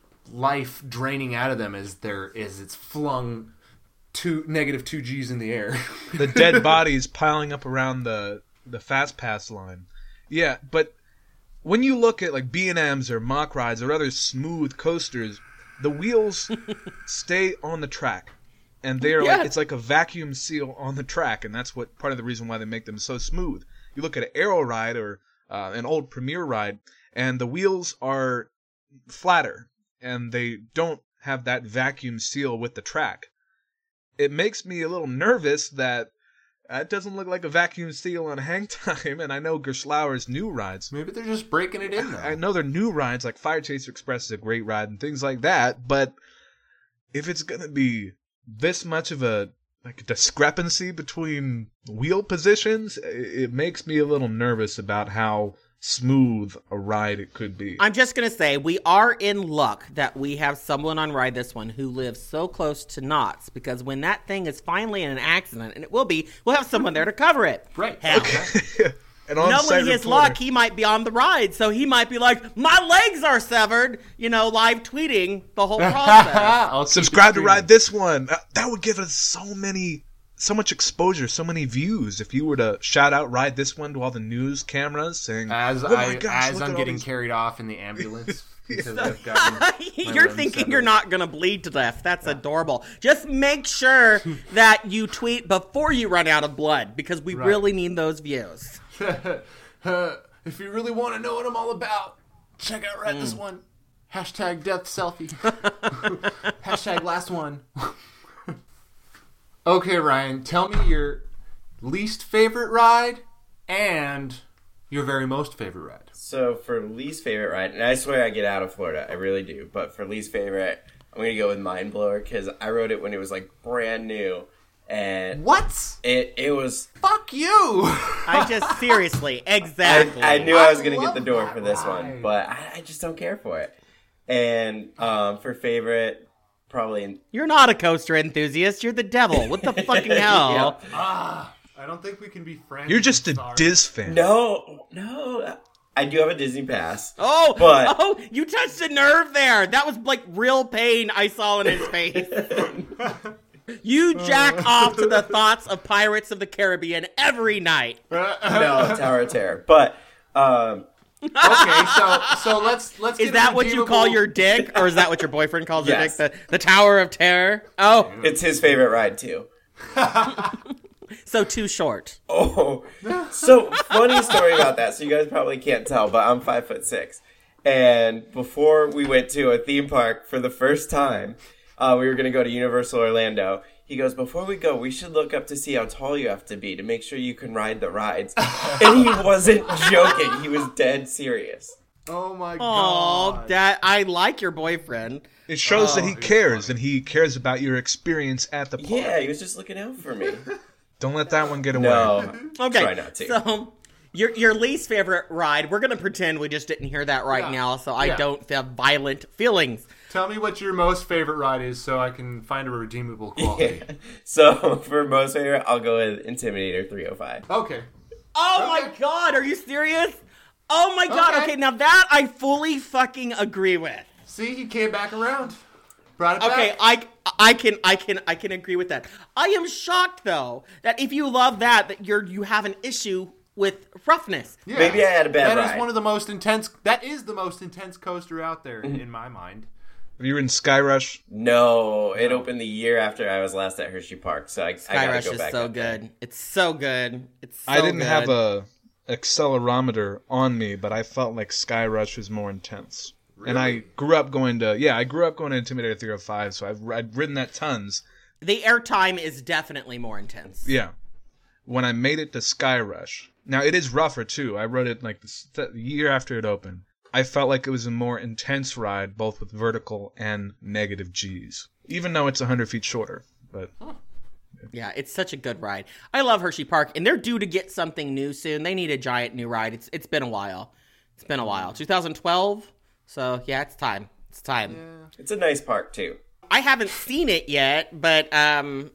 life draining out of them as they're as it's flung two negative two G's in the air. The dead bodies piling up around the the fast pass line. Yeah, but when you look at like B and M's or mock rides or other smooth coasters, the wheels stay on the track. And they're yeah. like it's like a vacuum seal on the track, and that's what part of the reason why they make them so smooth. You look at an Aero ride or uh, an old Premier ride, and the wheels are flatter, and they don't have that vacuum seal with the track. It makes me a little nervous that it doesn't look like a vacuum seal on Hang Time, and I know Gerstlauer's new rides. Maybe they're just breaking it in, though. I know their new rides, like Fire Chaser Express is a great ride and things like that, but if it's going to be this much of a like a discrepancy between wheel positions, it makes me a little nervous about how smooth a ride it could be. I'm just going to say, we are in luck that we have someone on Ride This One who lives so close to Knott's, because when that thing is finally in an accident, and it will be, we'll have someone there to cover it. Right. Hell. Okay. And knowing his luck, he might be on the ride, so he might be like, my legs are severed, you know, live tweeting the whole process. Subscribe to Ride This One. Uh, that would give us so many, so much exposure, so many views if you were to shout out Ride This One to all the news cameras saying, as, oh I, gosh, as I'm getting these... carried off in the ambulance. You're thinking severed. You're not going to bleed to death. That's yeah. adorable. Just make sure that you tweet before you run out of blood, because we right. really need those views. uh, if you really want to know what I'm all about, check out Ride mm. This One. Hashtag death selfie. Hashtag last one. Okay, Ryan, tell me your least favorite ride and your very most favorite ride. So for least favorite ride, and I swear I get out of Florida, I really do, but for least favorite, I'm going to go with Mind Blower, because I rode it when it was like brand new. And what? It it was fuck you. I just seriously, exactly. I, I knew I, I was gonna get the door for this ride. one, but I, I just don't care for it. And um, for favorite, probably in- you're not a coaster enthusiast. You're the devil. What the fucking hell? Yep. Ah, I don't think we can be friends. You're just a sorry. Diz fan. No, no. I do have a Disney Pass. Oh, but oh! You touched a nerve there. That was like real pain I saw in his face. You jack off to the thoughts of Pirates of the Caribbean every night. No, Tower of Terror. But um, okay, so so let's let's. Is get that what redeemable... you call your dick, or is that what your boyfriend calls yes. your dick? The the Tower of Terror. Oh, it's his favorite ride too. So too short. Oh, so funny story about that. So you guys probably can't tell, but I'm five foot six, and before we went to a theme park for the first time. Uh, we were going to go to Universal Orlando. He goes, before we go, we should look up to see how tall you have to be to make sure you can ride the rides. And he wasn't joking. He was dead serious. Oh, my God. Oh, Dad, I like your boyfriend. It shows oh, that he cares, and he cares about your experience at the park. Yeah, he was just looking out for me. Don't let that one get away. No, okay, try not to. So Your your least favorite ride, we're going to pretend we just didn't hear that right Yeah. now, so I Yeah. don't have violent feelings. Tell me what your most favorite ride is so I can find a redeemable quality. So for most favorite, I'll go with Intimidator three oh five. Okay. Oh my god, are you serious? Oh my god, okay. Okay. now that I fully fucking agree with. See, he came back around. Brought it Okay, back. I, I can I can I can agree with that. I am shocked though that if you love that that you're you have an issue with roughness. Yeah. Maybe I had a bad That ride. is one of the most intense. That is the most intense coaster out there Mm-hmm. in my mind. Have you ridden Sky Rush? No, it opened the year after I was last at Hershey Park, so I, I Sky gotta Rush go is back so up there. good. It's so good. It's so I didn't good. have a accelerometer on me, but I felt like Sky Rush was more intense. And I grew up going to yeah, I grew up going to Intimidator three oh five, so I've I'd ridden that tons. The airtime is definitely more intense. Yeah. When I made it to Sky Rush, now it is rougher too. I rode it like the year after it opened. I felt like it was a more intense ride, both with vertical and negative G's, even though it's one hundred feet shorter. But Yeah, it's such a good ride. I love Hershey Park, and they're due to get something new soon. They need a giant new ride. It's it's been a while. It's been a while. twenty twelve. So yeah, it's time. It's time. It's a nice park too. I haven't seen it yet, but um,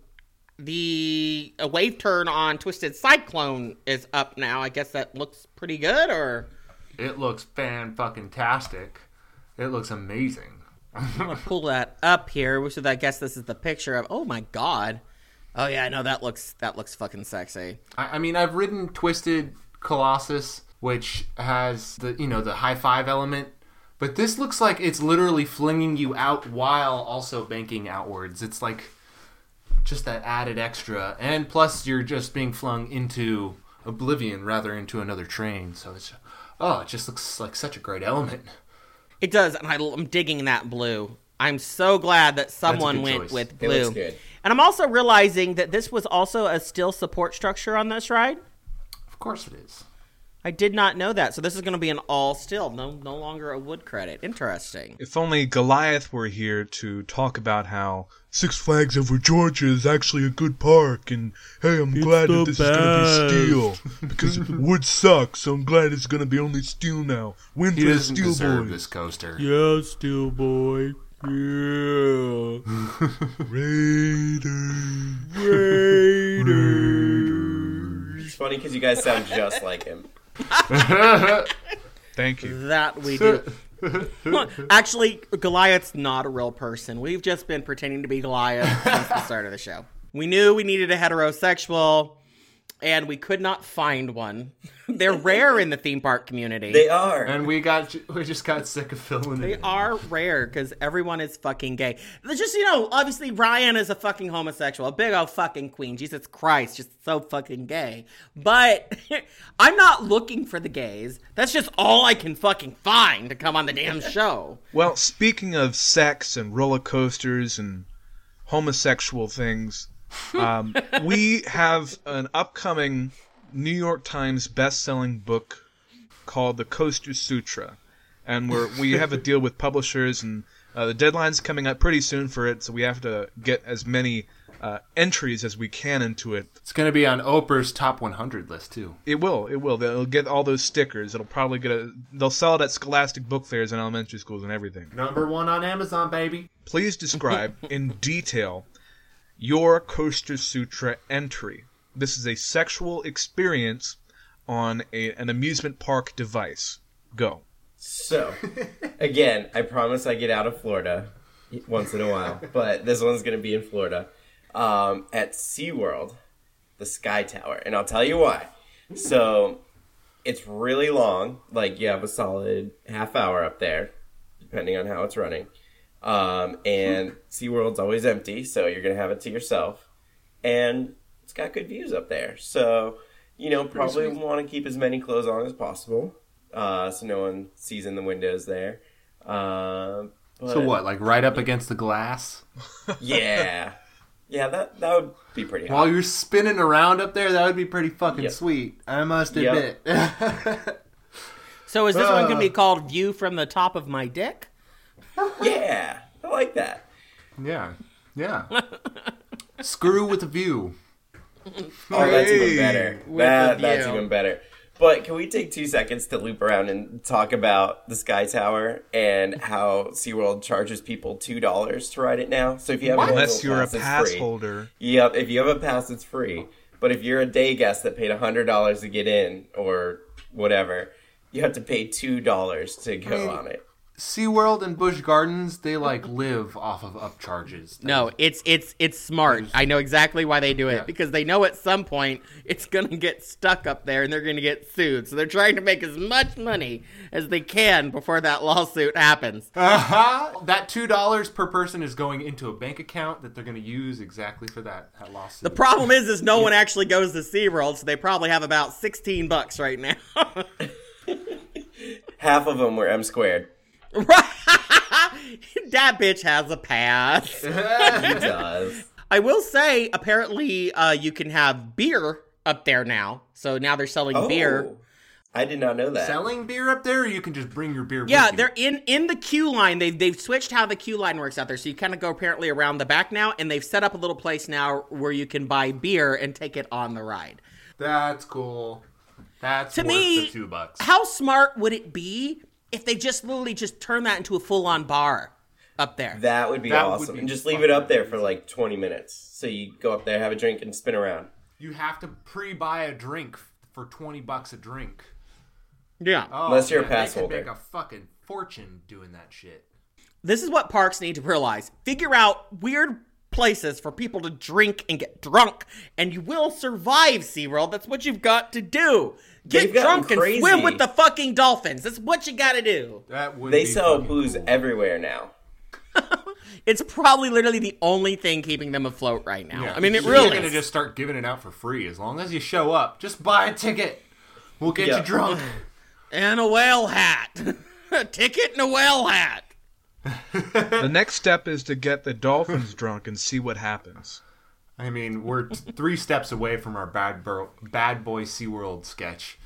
the a wave turn on Twisted Cyclone is up now. I guess that looks pretty good, or It looks fan-fucking-tastic. It looks amazing. I'm gonna pull that up here. Which is, I guess this is the picture of. Oh my god. Oh yeah, I know that looks that looks fucking sexy. I, I mean, I've ridden Twisted Colossus, which has the you know the high five element, but this looks like it's literally flinging you out while also banking outwards. It's like just that added extra, and plus you're just being flung into oblivion rather into another train. So it's oh, it just looks like such a great element. It does, and I, I'm digging that blue. I'm so glad that someone good went choice. with It blue. looks good. And I'm also realizing that this was also a steel support structure on this ride. Of course it is. I did not know that. So this is going to be an all steel, no no longer a wood credit. Interesting. if only Goliath were here to talk about how Six Flags Over Georgia is actually a good park, and hey, I'm glad that this is going to be steel because wood sucks. So I'm glad it's going to be only steel now. Win He for the doesn't Steel deserve Boys. this coaster. Yeah, Steel Boy. Yeah. Raiders. It's funny because you guys sound just like him. Thank you. That we do. Well, actually, Goliath's not a real person. We've just been pretending to be Goliath since the start of the show. We knew we needed a heterosexual, and we could not find one. They're rare in the theme park community. They are. And we got we just got sick of filling They it. are rare because everyone is fucking gay. There's just, you know, obviously Ryan is a fucking homosexual, a big old fucking queen. Jesus Christ, just so fucking gay. But I'm not looking for the gays. That's just all I can fucking find to come on the damn show. Well, speaking of sex and roller coasters and homosexual things, um, we have an upcoming New York Times best-selling book called The Coaster Sutra, and we're, we have a deal with publishers, and uh, the deadline's coming up pretty soon for it, so we have to get as many uh, entries as we can into it. It's going to be on Oprah's top one hundred list too. It will, it will. They'll get all those stickers. It'll probably get a. They'll sell it at Scholastic book fairs and elementary schools and everything. Number one on Amazon, baby. Please describe in detail your Coaster Sutra entry. This is a sexual experience on a, an amusement park device. Go. So, again, I promise I get out of Florida once in a while, but this one's going to be in Florida. Um, at SeaWorld, the Sky Tower. And I'll tell you why. So, it's really long. Like, you have a solid half hour up there, depending on how it's running. Um, and SeaWorld's always empty, so you're going to have it to yourself. And it's got good views up there. So, you know, probably want to keep as many clothes on as possible. Uh, so no one sees in the windows there. Uh, but So what, like right up against the glass? Yeah. Yeah, that that would be pretty hot. While you're spinning around up there, that would be pretty fucking Yep. sweet. I must Yep. admit. So is this one going to Uh. be called View from the Top of My Dick? Yeah, I like that. yeah, yeah. Screw with a view. Oh, that's even better. With That the that's view. even better. But can we take two seconds to loop around and talk about the Sky Tower and how SeaWorld charges people two dollars to ride it now? So if you have an Unless annual you're pass, a it's pass free. holder. Yep, if you have a pass, it's free. But if you're a day guest that paid one hundred dollars to get in or whatever, you have to pay two dollars to go I mean, on it. SeaWorld and Busch Gardens, they like live off of upcharges. No, it's it's it's smart. I know exactly why they do it, Yeah. because they know at some point it's going to get stuck up there and they're going to get sued. So they're trying to make as much money as they can before that lawsuit happens. Uh-huh. That two dollars per person is going into a bank account that they're going to use exactly for that, that lawsuit. The problem is, is no one actually goes to SeaWorld, so they probably have about sixteen bucks right now. Half of them were M squared. That bitch has a pass. He does. I will say, apparently, uh, you can have beer up there now. So now they're selling Oh, beer. I did not know that. Selling beer up there, or you can just bring your beer Yeah, with you? they're in, in the queue line. They've, they've switched how the queue line works out there. So you kind of go apparently around the back now, and they've set up a little place now where you can buy beer and take it on the ride. That's cool. That's To worth me, the two bucks. How smart would it be if they just literally just turn that into a full-on bar up there? That would be That would awesome. be and just leave it up there for fucking like twenty minutes. So you go up there, have a drink, and spin around. You have to pre-buy a drink for twenty bucks a drink. Yeah. Oh, Unless you're a man, pass they could holder. make a fucking fortune doing that shit. This is what parks need to realize. Figure out weird places for people to drink and get drunk, and you will survive, SeaWorld. That's what you've got to do. Get They've gotten drunk and crazy. swim with the fucking dolphins. That's what you gotta do. That would They be sell fucking booze cool. everywhere now. It's probably literally the only thing keeping them afloat right now. Yeah. I mean, it They're really gonna is. just start giving it out for free as long as you show up. Just buy a ticket. We'll get Yeah. you drunk. And a whale hat. A ticket and a whale hat. The next step is to get the dolphins drunk and see what happens. I mean, we're t- three steps away from our bad, bro- bad boy SeaWorld sketch.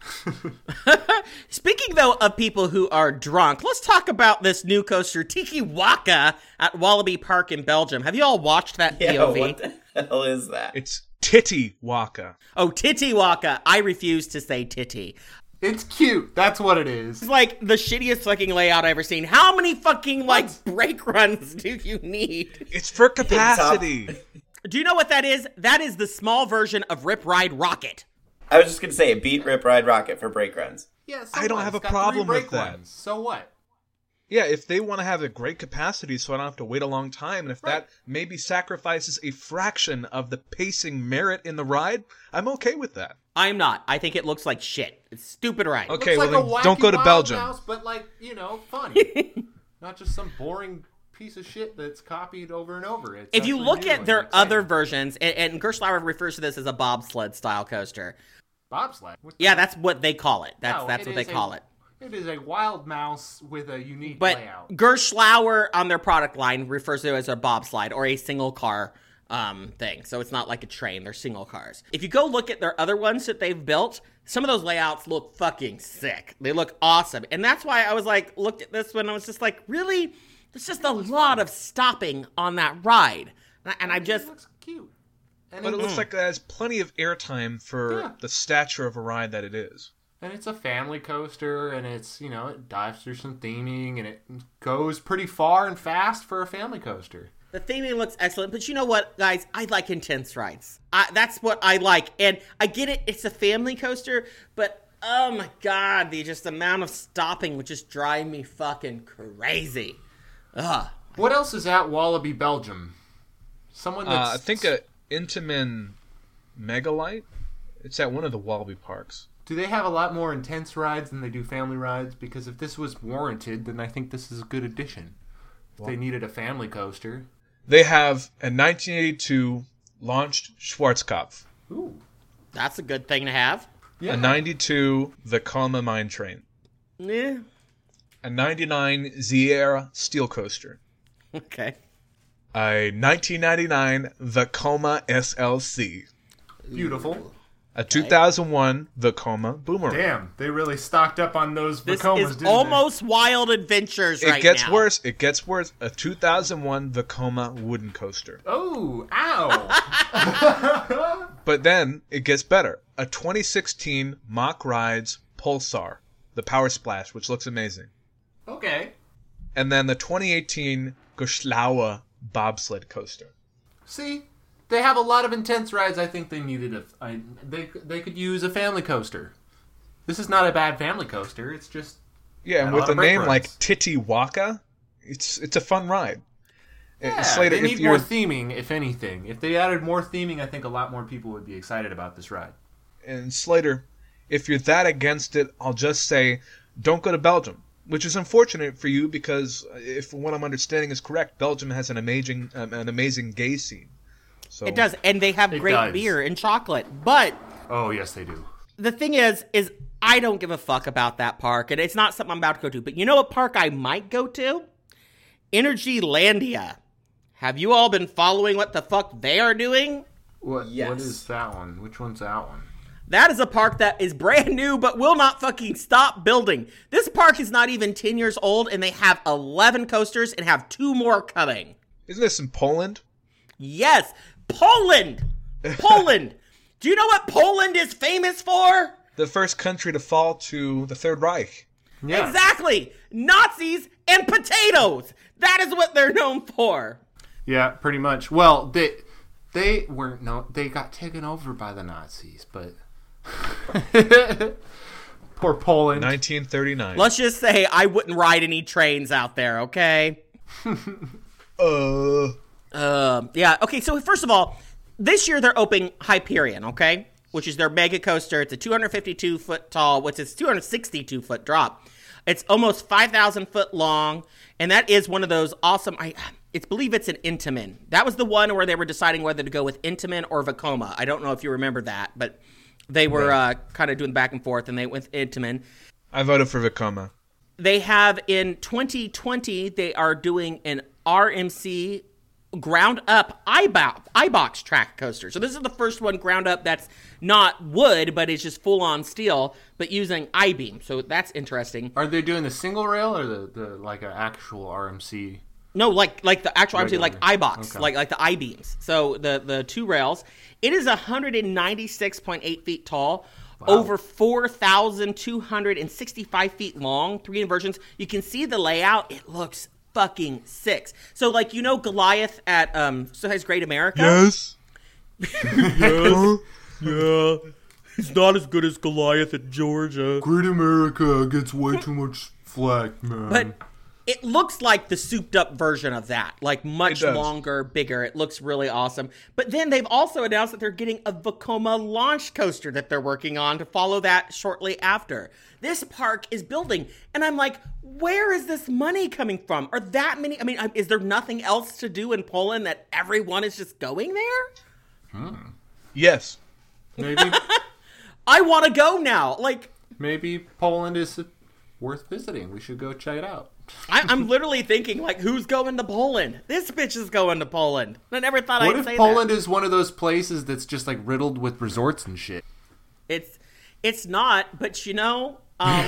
Speaking, though, of people who are drunk, let's talk about this new coaster, Tiki Waka, at Wallaby Park in Belgium. Have you all watched that Yeah, P O V? what the hell is that? It's Titi Waka. Oh, Titi Waka. I refuse to say titty. It's cute. That's what it is. It's like the shittiest fucking layout I've ever seen. How many fucking, like, brake runs do you need? It's for capacity. Do you know what that is? That is the small version of Rip Ride Rocket. I was just gonna say, beat Rip Ride Rocket for brake runs. Yeah, so I don't what? have It's a got three problem with brake that. runs. So what? Yeah, if they want to have a great capacity so I don't have to wait a long time, and if Right. that maybe sacrifices a fraction of the pacing merit in the ride, I'm okay with that. I'm not. I think it looks like shit. It's stupid ride. Okay, Looks well like a then don't wacky go to Wild Belgium. Mouse, but like, you know, funny. Not just some boring piece of shit that's copied over and over. It's If you actually look new at and their exciting. other versions, and, and Gerslauer refers to this as a bobsled style coaster. Bobsled. What the- Yeah, that's what they call it. That's No, that's it what they is a- call it. It is a wild mouse with a unique But layout. Gerslauer on their product line refers to it as a bobslide or a single car um, thing. So it's not like a train, they're single cars. If you go look at their other ones that they've built, some of those layouts look fucking sick. They look awesome. And that's why I was like, looked at this one, I was just like, really? There's just a lot of stopping on that ride. And I, and I just, It looks cute. And But it it- looks like it has plenty of airtime for Yeah. the stature of a ride that it is. And it's a family coaster, and it's, you know, it dives through some theming, and it goes pretty far and fast for a family coaster. the theming looks excellent. But you know what, guys? I like intense rides. I, that's what I like. And I get it. It's a family coaster, but oh my God, the just amount of stopping would just drive me fucking crazy. Ugh. What else is at Wallaby, Belgium? Someone that's... Uh, I think a Intamin Megalite. It's at one of the Wallaby parks. Do they have a lot more intense rides than they do family rides? Because if this was warranted, then I think this is a good addition. If they needed a family coaster. They have a nineteen eighty-two launched Schwarzkopf, Ooh. That's a good thing to have. a ninety-two Vekoma Mine Train, Yeah. a ninety-nine Sierra Steel Coaster, Okay. a nineteen ninety-nine Vekoma S L C, Beautiful. a two thousand one Vekoma Boomerang. Damn, they really stocked up on those This Vekomas, is didn't almost Wild Adventures It right gets now. worse. It gets worse. A two thousand one Vekoma Wooden Coaster. they? Oh, ow. But then it gets better. A twenty sixteen Mack Rides Pulsar, the Power Splash, which looks amazing. Okay. And then the twenty eighteen Gerstlauer bobsled coaster. See, they have a lot of intense rides. I think they needed a. I, they they could use a family coaster. This is not a bad family coaster. It's just yeah, and with a name like Titiwaka, it's it's a fun ride. Yeah, Slater, they need if more you're... theming, if anything. If they added more theming, I think a lot more people would be excited about this ride. And Slater, if you're that against it, I'll just say, don't go to Belgium. Which is unfortunate for you because, if what I'm understanding is correct, Belgium has an amazing, um, an amazing gay scene. So it does, and they have It great does. beer and chocolate. But Oh yes, they do. the thing is, is I don't give a fuck about that park, and it's not something I'm about to go to. But you know what park I might go to? Energylandia. Have you all been following what the fuck they are doing? What? Yes. What is that one? Which one's that one? That is a park that is brand new, but will not fucking stop building. This park is not even ten years old, and they have eleven coasters and have two more coming. Isn't this in Poland? Yes, Poland! Poland! Do you know what Poland is famous for? The first country to fall to the Third Reich. Yeah. Exactly! Nazis and potatoes! That is what they're known for. Yeah, pretty much. Well, they they weren't no. They got taken over by the Nazis, but poor Poland. nineteen thirty-nine. Let's just say I wouldn't ride any trains out there, okay? Uh. Um, yeah, okay, so first of all, this year they're opening Hyperion, okay? Which is their mega coaster. It's a two hundred fifty-two foot tall, which is two hundred sixty-two foot drop. It's almost five thousand foot long, and that is one of those awesome, I it's believe it's an Intamin. That was the one where they were deciding whether to go with Intamin or Vekoma. I don't know if you remember that, but they were uh, kind of doing back and forth, and they went with Intamin. I voted for Vekoma. They have, in twenty twenty, they are doing an R M C ground up I-box, I-box track coaster. So this is the first one ground up that's not wood, but it's just full on steel, but using I-beam. So that's interesting. Are they doing the single rail or the, the like an actual R M C? No, like like the actual, I'm saying like Regular. I-box, Okay. like like the I-beams. So the, the two rails. It is one hundred ninety-six point eight feet tall, over four thousand two hundred sixty-five feet long, three inversions. You can see the layout. It looks fucking sick. So like, you know Goliath at um So Has Great America? Yes. Yes. Yeah. It's not as good as Goliath at Georgia. Great America gets way too much flack, man. But it looks like the souped up version of that, like much It does. longer, bigger. It looks really awesome. But then they've also announced that they're getting a Vekoma launch coaster that they're working on to follow that shortly after. This park is building, and I'm like, where is this money coming from? Are that many? I mean, is there nothing else to do in Poland that everyone is just going there? Yes. maybe I want to go now. Like, maybe Poland is worth visiting. We should go check it out. I, I'm literally thinking, like, who's going to Poland? This bitch is going to Poland. I never thought What I'd if say Poland that. is one of those places that's just like riddled with resorts and shit? It's it's not, but you know, um,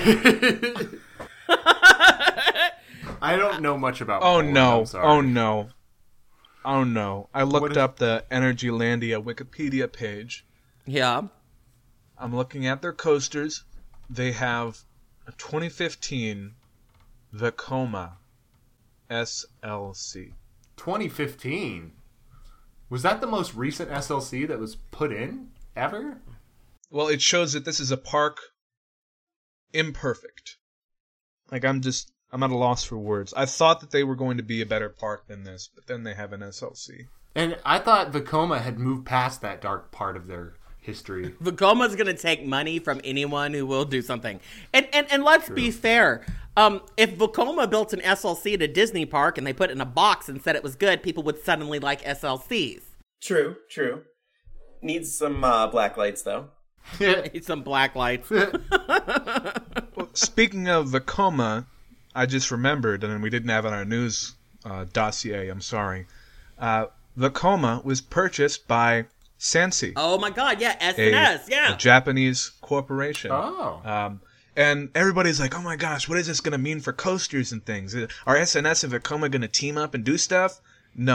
I don't know much about Oh Poland, no. I'm sorry. Oh no. Oh no. I looked is- up the Energylandia Wikipedia page. yeah. I'm looking at their coasters. They have a twenty fifteen Vekoma S L C. twenty fifteen. Was that the most recent S L C that was put in ever? Well, it shows that this is a park imperfect. Like, I'm just, I'm at a loss for words. I thought that they were going to be a better park than this, but then they have an S L C. And I thought Vekoma had moved past that dark part of their history. Vekoma's going to take money from anyone who will do something. And and, and let's be fair. Um, if Vekoma built an S L C at a Disney park and they put it in a box and said it was good, people would suddenly like S L Cs. True, true. Needs some uh, black lights, though. Need some black lights. Well, speaking of Vekoma, I just remembered, and we didn't have it on our news uh, dossier, I'm sorry. Uh, Vekoma was purchased by Sansi. Oh my god, yeah, S a, and S, yeah. a Japanese corporation. Oh. Um, and everybody's like, oh my gosh, what is this going to mean for coasters and things? Are S N S and Vekoma going to team up and do stuff? No.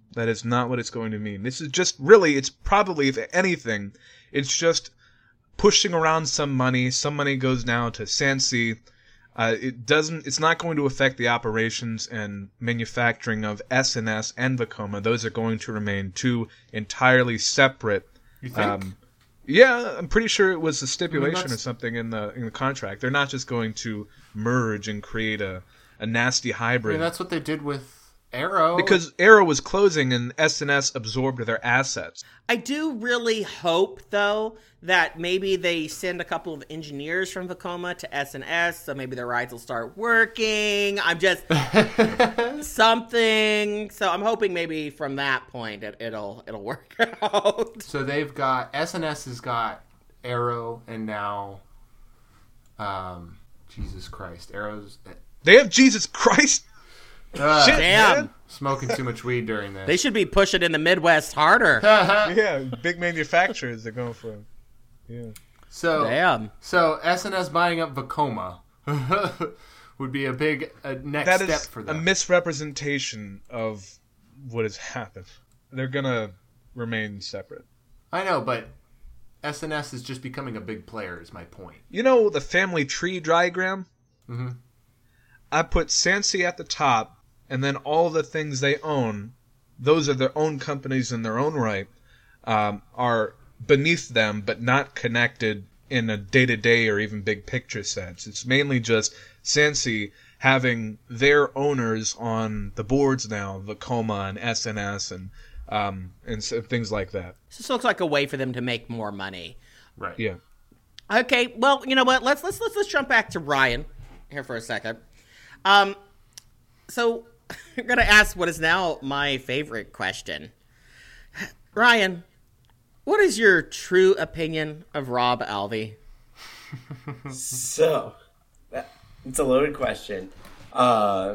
That is not what it's going to mean. This is just really, it's probably, if anything, it's just pushing around some money. Some money goes now to Sansi. Uh, it doesn't. It's not going to affect the operations and manufacturing of S N S and Vekoma. Those are going to remain two entirely separate. You think? Um, yeah, I'm pretty sure it was a stipulation I mean, or something in the in the contract. They're not just going to merge and create a, a nasty I hybrid. mean, that's what they did with Arrow. Because Arrow was closing and S N S absorbed their assets. I do really hope, though, that maybe they send a couple of engineers from Vekoma to S N S, so maybe their rides will start working. I'm just something. So I'm hoping maybe from that point it, it'll it'll work out. So they've got S N S has got Arrow, and now, um, Jesus Christ, Arrow's. They have Jesus Christ. Uh, Shit, Damn. man. Smoking too much weed during this. They should be pushing in the Midwest harder. Yeah, big manufacturers are going for. Yeah. So Damn. So S N S buying up Vekoma would be a big uh, next That step is for a them. misrepresentation of what has happened. They're gonna remain separate. I know, but S N S is just becoming a big player. Is my point. You know the family tree diagram? Mm-hmm. I put Sansi at the top, and then all the things they own, those are their own companies in their own right, um, are beneath them, but not connected in a day-to-day or even big picture sense. It's mainly just Sansi having their owners on the boards now, Vekoma and S N S and um, and so, things like that. This looks like a way for them to make more money. Right. Yeah. Okay, well, you know what? Let's let's let's let's jump back to Ryan here for a second. Um, so I'm gonna ask what is now my favorite question. Ryan, what is your true opinion of Rob Alvey? So, that, it's a loaded question. Uh,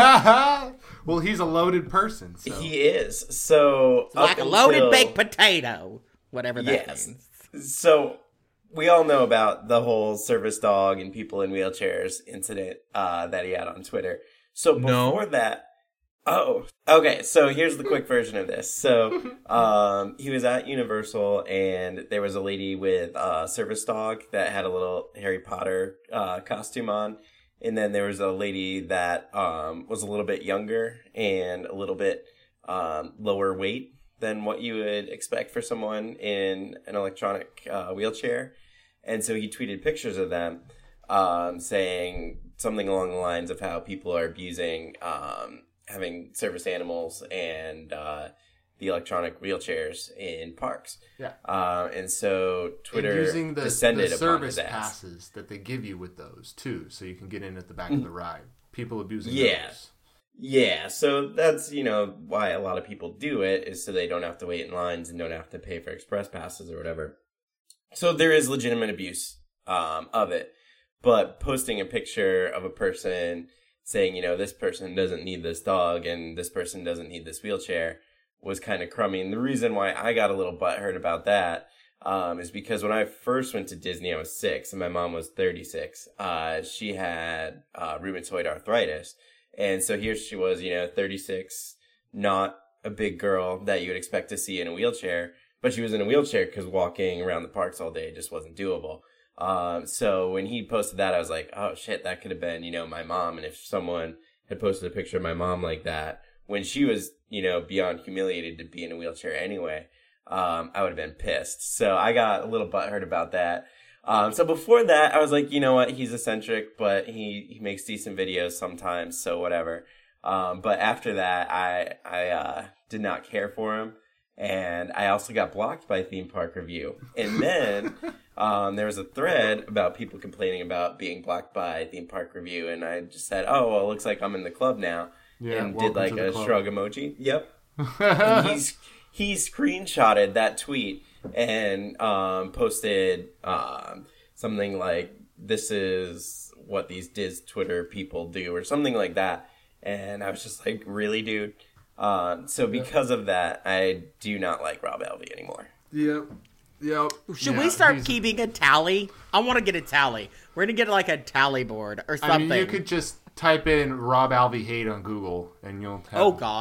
Well, he's a loaded person. So. he is. So Like up a loaded until- baked potato, whatever that Yes. means. So we all know about the whole service dog and people in wheelchairs incident uh, that he had on Twitter. So No. before that, oh, okay. So here's the quick version of this. So um, he was at Universal, and there was a lady with a service dog that had a little Harry Potter uh, costume on. And then there was a lady that um, was a little bit younger and a little bit um, lower weight than what you would expect for someone in an electronic uh, wheelchair. And so he tweeted pictures of them um, saying something along the lines of how people are abusing um, having service animals and uh, the electronic wheelchairs in parks. Yeah. Uh, and so Twitter and using the, descended the upon service his ass. passes that they give you with those too, so you can get in at the back of the ride. People abusing Yeah. those. Yeah, so that's, you know, why a lot of people do it, is so they don't have to wait in lines and don't have to pay for express passes or whatever. So there is legitimate abuse um, of it. But posting a picture of a person saying, you know, this person doesn't need this dog and this person doesn't need this wheelchair was kind of crummy. And the reason why I got a little butthurt about that um, is because when I first went to Disney, I was six and my mom was thirty-six. Uh, she had uh, rheumatoid arthritis. And so here she was, you know, thirty-six, not a big girl that you would expect to see in a wheelchair, but she was in a wheelchair because walking around the parks all day just wasn't doable. Um, so when he posted that, I was like, oh shit, that could have been, you know, my mom. And if someone had posted a picture of my mom like that, when she was, you know, beyond humiliated to be in a wheelchair anyway, um, I would have been pissed. So I got a little butthurt about that. Um, so before that, I was like, you know what, he's eccentric, but he, he makes decent videos sometimes, so whatever. Um, but after that, I, I, uh, did not care for him. And I also got blocked by Theme Park Review. And then, um, there was a thread about people complaining about being blocked by Theme Park Review. And I just said, oh, well, it looks like I'm in the club now. Yeah, and welcome did like to the a club. shrug emoji. Yep. And he's, he screenshotted that tweet and um, posted um, something like, this is what these Diz Twitter people do, or something like that. And I was just like, really, dude? Um, so because of that, I do not like Rob Alvey anymore. Yep. Yep. Should Yeah, we start he's- keeping a tally? I want to get a tally. We're going to get like a tally board or something. I mean, you could just type in Rob Alvey hate on Google, and you'll have Oh, God.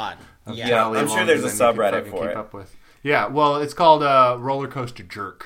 of Yeah. Cali I'm sure longer there's a than you can subreddit fucking for keep it. up with. Yeah, well, it's called uh, Roller Coaster Jerk.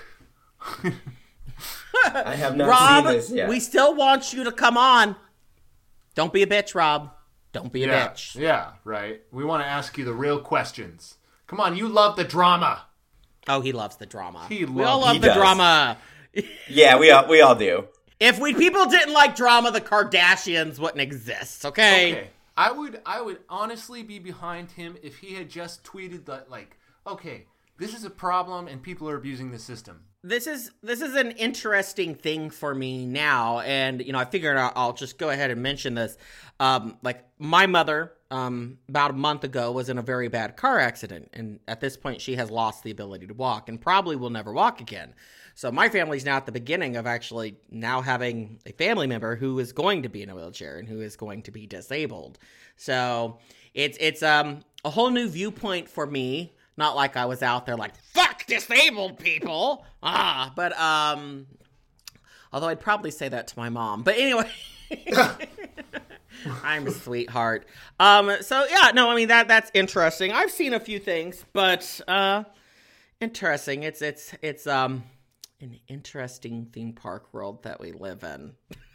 I have not Rob, seen this yet. we still want you to come on. Don't be a bitch, Rob. Don't be a yeah, bitch. yeah, right. We want to ask you the real questions. Come on, you love the drama. Oh, he loves the drama. He we all loves- love He the does. drama. Yeah, we all we all do. If we people didn't like drama, the Kardashians wouldn't exist. Okay. Okay, I would, I would honestly be behind him if he had just tweeted that, like, okay, this is a problem and people are abusing the system. This is this is an interesting thing for me now, and you know I figured I'll, I'll just go ahead and mention this. Um, like my mother, um, about a month ago, was in a very bad car accident, and at this point she has lost the ability to walk, and probably will never walk again. So my family's now at the beginning of actually now having a family member who is going to be in a wheelchair and who is going to be disabled. So it's it's um a whole new viewpoint for me. Not like I was out there like, fuck disabled people. Ah, but, um, although I'd probably say that to my mom. But anyway, I'm a sweetheart. Um, so yeah, no, I mean, that, that's interesting. I've seen a few things, but, uh, interesting. It's, it's, it's, um, an interesting theme park world that we live in.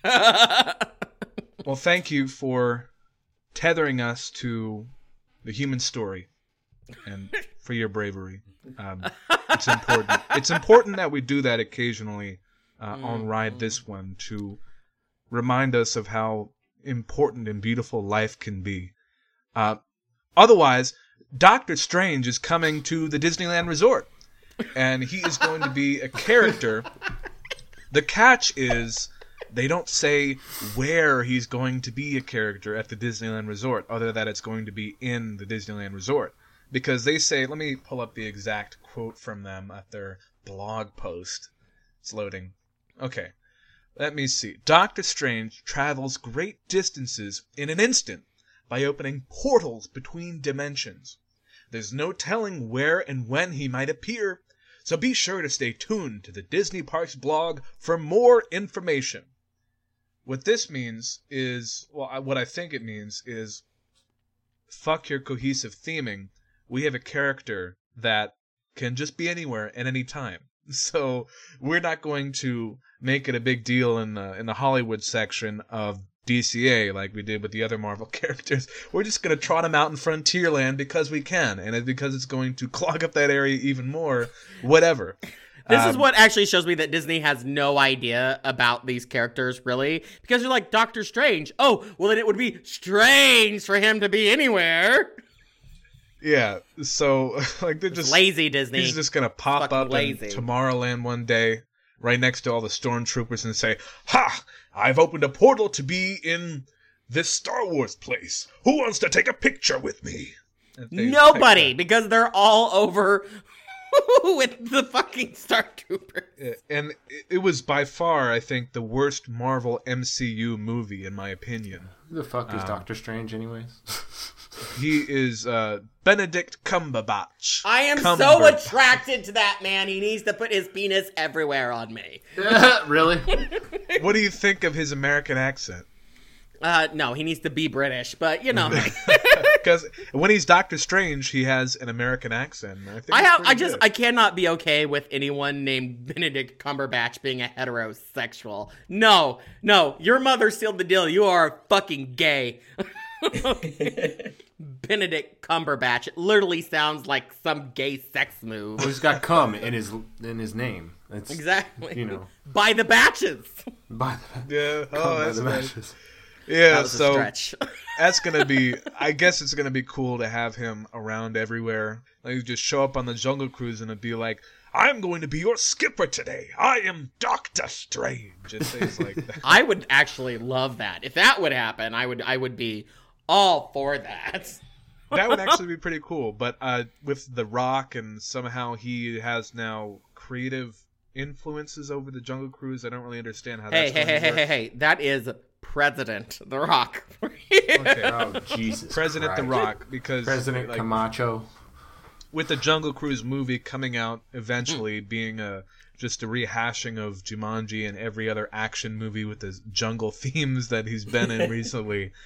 Well, thank you for tethering us to the human story. And for your bravery. Um, it's important. It's important that we do that occasionally uh, on Ride This One to remind us of how important and beautiful life can be. Uh, otherwise, Doctor Strange is coming to the Disneyland Resort, and he is going to be a character. The catch is they don't say where he's going to be a character at the Disneyland Resort, other than that it's going to be in the Disneyland Resort. Because they say, let me pull up the exact quote from them at their blog post. It's loading. Okay, let me see. Doctor Strange travels great distances in an instant by opening portals between dimensions. There's no telling where and when he might appear, so be sure to stay tuned to the Disney Parks blog for more information. What this means is, well, what I think it means is, fuck your cohesive theming. We have a character that can just be anywhere at any time. So we're not going to make it a big deal in the, in the Hollywood section of D C A like we did with the other Marvel characters. We're just going to trot them out in Frontierland because we can, and it's because it's going to clog up that area even more. Whatever. This um, is what actually shows me that Disney has no idea about these characters, really. Because you're like, Doctor Strange. Oh, well then it would be strange for him to be anywhere. Yeah, so like they're just lazy Disney. He's just gonna pop Fucking up lazy. in Tomorrowland one day, right next to all the stormtroopers, and say, "Ha! I've opened a portal to be in this Star Wars place. Who wants to take a picture with me?" And things Nobody, like because they're all over with the fucking Star Troopers. that. And it- it was by far, I think, the worst Marvel M C U movie in my opinion. Who the fuck is Um, Doctor Strange, anyways? He is uh, Benedict Cumberbatch. I am so Cumberbatch. attracted to that man. He needs to put his penis everywhere on me. Really? What do you think of his American accent? Uh, no, he needs to be British, but you know. Because when he's Doctor Strange, he has an American accent. I, think I it's have, pretty I just, good. I cannot be okay with anyone named Benedict Cumberbatch being a heterosexual. No, no, your mother sealed the deal. You are fucking gay. Benedict Cumberbatch. It literally sounds like some gay sex move. Well, he's got cum in his in his name. It's, Exactly. You know, By the batches. by the Yeah. cum Oh, by that's the nice. matches. Yeah. That was a So stretch. that's gonna be. I guess it's gonna be cool to have him around everywhere. Like you just show up on the Jungle Cruise and it'd be like, "I'm going to be your skipper today. I am Doctor Strange." And things like that. I would actually love that. If that would happen, I would, I would be all for that. That would actually be pretty cool. But uh, with The Rock and somehow he has now creative influences over the Jungle Cruise, I don't really understand how Hey, that's hey, going hey, to hey, work. hey, hey! That is President The Rock. Okay. Oh Jesus! President The Christ. Rock, because President like, Camacho. with the Jungle Cruise movie coming out eventually being a just a rehashing of Jumanji and every other action movie with the jungle themes that he's been in recently.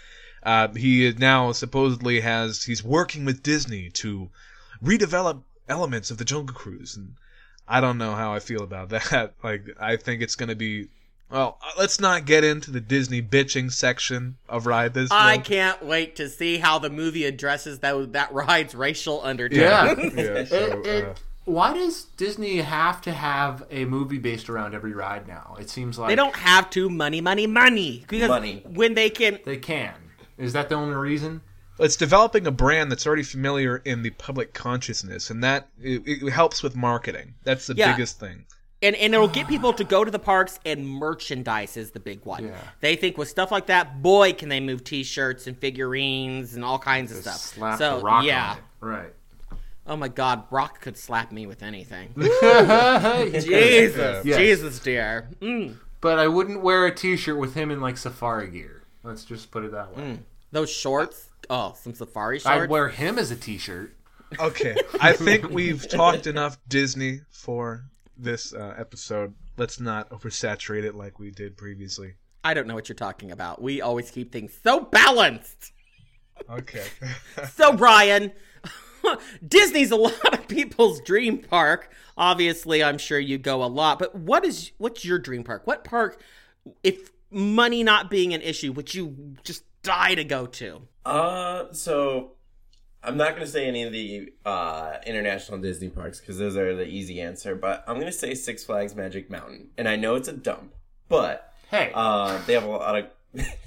Uh, he now supposedly has, he's working with Disney to redevelop elements of the Jungle Cruise. And I don't know how I feel about that. Like, I think it's going to be, well, let's not get into the Disney bitching section of Ride This I Month. can't wait to see how the movie addresses that, that ride's racial undertones. Yeah. Yeah, so, It- it- uh, why does Disney have to have a movie based around every ride now? It seems like They don't have to money, money, money. Because Money. when they can... They can. Is that the only reason? It's developing a brand that's already familiar in the public consciousness, and that it, it helps with marketing. That's the Yeah. biggest thing. And, and it'll get people to go to the parks, and merchandise is the big one. Yeah. They think with stuff like that, boy, can they move T-shirts and figurines and all kinds of stuff. Slap so the rock yeah. on it. Right. Oh my God, Rock could slap me with anything. Jesus. Jesus, Yes. Jesus, dear. Mm. But I wouldn't wear a T-shirt with him in like safari gear. Let's just put it that way. Mm. Those shorts, oh, some safari shorts. I'd wear him as a T-shirt. Okay, I think we've talked enough Disney for this uh, episode. Let's not oversaturate it like we did previously. I don't know what you're talking about. We always keep things so balanced. Okay. So, Brian, Disney's a lot of people's dream park. Obviously, I'm sure you go a lot. But what is what's your dream park? What park, if money not being an issue, would you just die to go to? Uh, so I'm not gonna say any of the uh, international Disney parks because those are the easy answer. But I'm gonna say Six Flags Magic Mountain, and I know it's a dump, but Hey. uh, they have a lot of.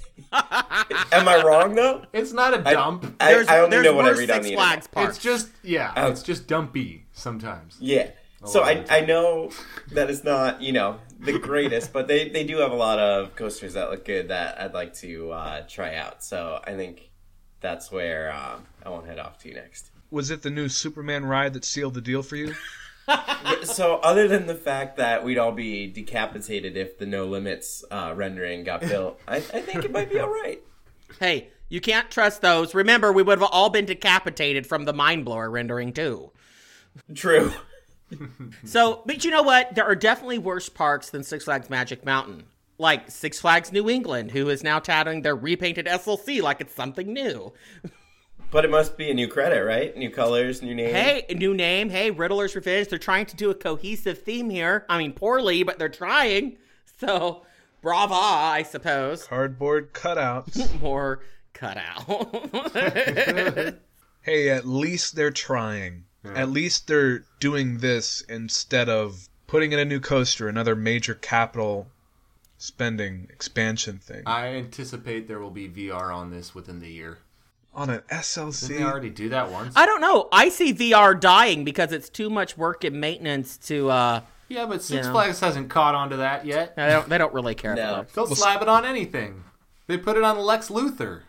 Am I wrong though? It's not a I- dump. I, There's, I only there's know what I worse read on Six the Flags internet. parks. It's just, yeah, Oh. it's just dumpy sometimes. Yeah. So I, I know that it's not, you know, the greatest, but they, they do have a lot of coasters that look good that I'd like to uh, try out. So I think that's where um, I won't head off to next. Was it the new Superman ride that sealed the deal for you? Yeah, so other than the fact that we'd all be decapitated if the No Limits uh, rendering got built, I, I think it might be all right. Hey, you can't trust those. Remember, we would have all been decapitated from the Mind Blower rendering, too. True. So, but you know what? There are definitely worse parks than Six Flags Magic Mountain. Like Six Flags New England, who is now touting their repainted S L C like it's something new. But it must be a new credit, right? New colors, new name. Hey, new name. Hey, Riddler's Revenge. They're trying to do a cohesive theme here. I mean, poorly, but they're trying. So, brava, I suppose. Cardboard cutouts. More cutout. Hey, at least they're trying. At least they're doing this instead of putting in a new coaster, another major capital spending expansion thing. I anticipate there will be V R on this within the year. On an S L C? Didn't they already do that once? I don't know. I see V R dying because it's too much work and maintenance to, uh... Yeah, but Six you know. Flags hasn't caught on to that yet. They don't, they don't really care No. for They'll slap it on anything. They put it on Lex Luthor.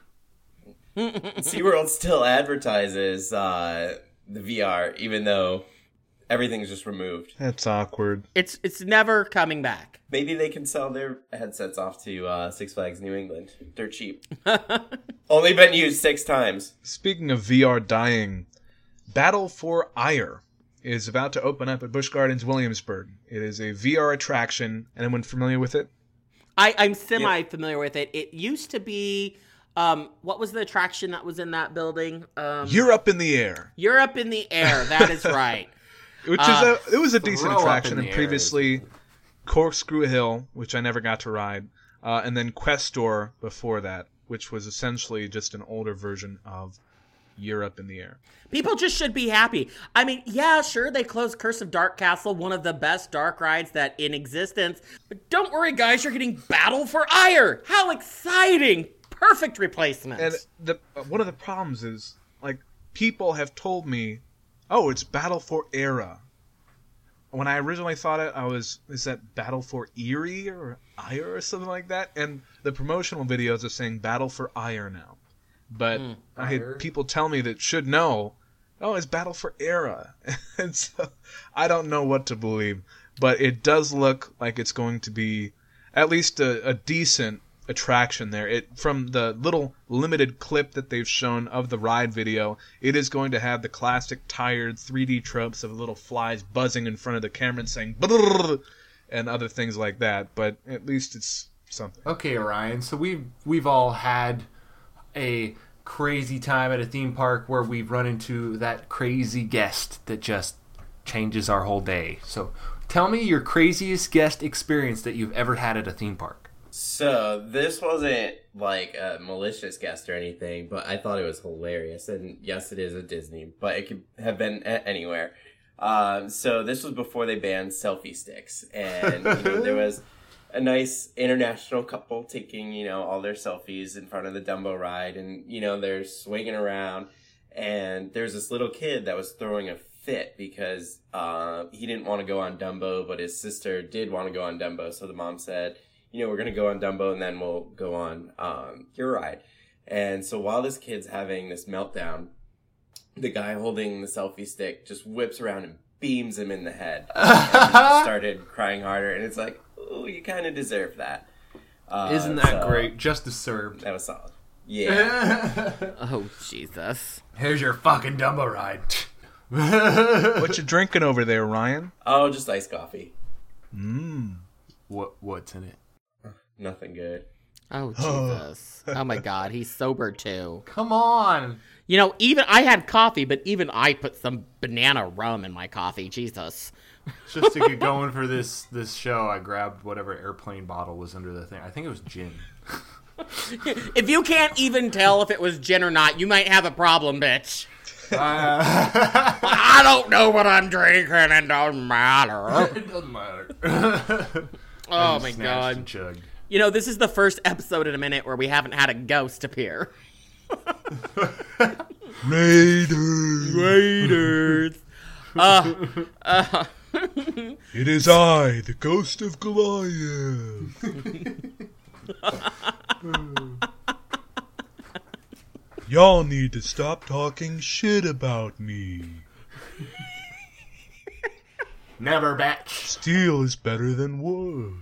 SeaWorld still advertises uh, the V R, even though everything's just removed. That's awkward. It's it's never coming back. Maybe they can sell their headsets off to uh, Six Flags New England. They're cheap. Only been used six times. Speaking of V R dying, Battle for Ire is about to open up at Busch Gardens Williamsburg. It is a V R attraction. Anyone familiar with it? I, I'm semi-familiar with it. It used to be, um, what was the attraction that was in that building? Um, You're Up in the Air. Europe in the Air. That is right. Which Uh, is a, it was a decent Throw Up attraction, in the and Air previously Corkscrew Hill, which I never got to ride, uh, and then Questor before that, which was essentially just an older version of Europe in the Air. People just should be happy. I mean, yeah, sure, they closed Curse of Dark Castle, one of the best dark rides that in existence. But don't worry, guys, you're getting Battle for Ire. How exciting! Perfect replacement. And the uh, one of the problems is, like, people have told me, oh, it's Battle for Era. When I originally thought it, I was, is that Battle for Erie or Ire or something like that? And the promotional videos are saying Battle for Ire now. But Mm, I had people tell me that should know, oh, it's Battle for Era. And so I don't know what to believe. But it does look like it's going to be at least a, a decent attraction there. It from the little limited clip that they've shown of the ride video, it is going to have the classic tired three D tropes of little flies buzzing in front of the camera and saying brrr, and other things like that. But at least it's something. Okay, Ryan. So we've we've all had a crazy time at a theme park where we've run into that crazy guest that just changes our whole day. So tell me your craziest guest experience that you've ever had at a theme park. So this wasn't like a malicious guest or anything, but I thought it was hilarious. And yes, it is a Disney, but it could have been a- anywhere. Um, so this was before they banned selfie sticks, and you know, there was a nice international couple taking, you know, all their selfies in front of the Dumbo ride, and you know they're swinging around, and there's this little kid that was throwing a fit because uh, he didn't want to go on Dumbo, but his sister did want to go on Dumbo, so the mom said, you know, we're going to go on Dumbo and then we'll go on um, your ride. And so while this kid's having this meltdown, the guy holding the selfie stick just whips around and beams him in the head. And he just started crying harder. And it's like, oh, you kind of deserve that. Uh, Isn't that so great? Just deserved. That was solid. Yeah. Oh, Jesus. Here's your fucking Dumbo ride. What you drinking over there, Ryan? Oh, just iced coffee. Mmm. What What's in it? Nothing good. Oh, Jesus. Oh, my God. He's sober, too. Come on. You know, even I had coffee, but even I put some banana rum in my coffee. Jesus. Just to get going for this this show, I grabbed whatever airplane bottle was under the thing. I think it was gin. If you can't even tell if it was gin or not, you might have a problem, bitch. Uh, I don't know what I'm drinking. It doesn't matter. It doesn't matter. Oh, my God. And chugged. You know, this is the first episode in a minute where we haven't had a ghost appear. Raiders. Raiders. Uh, uh. It is I, the ghost of Goliath. Y'all need to stop talking shit about me. Never bet. Steel is better than wood.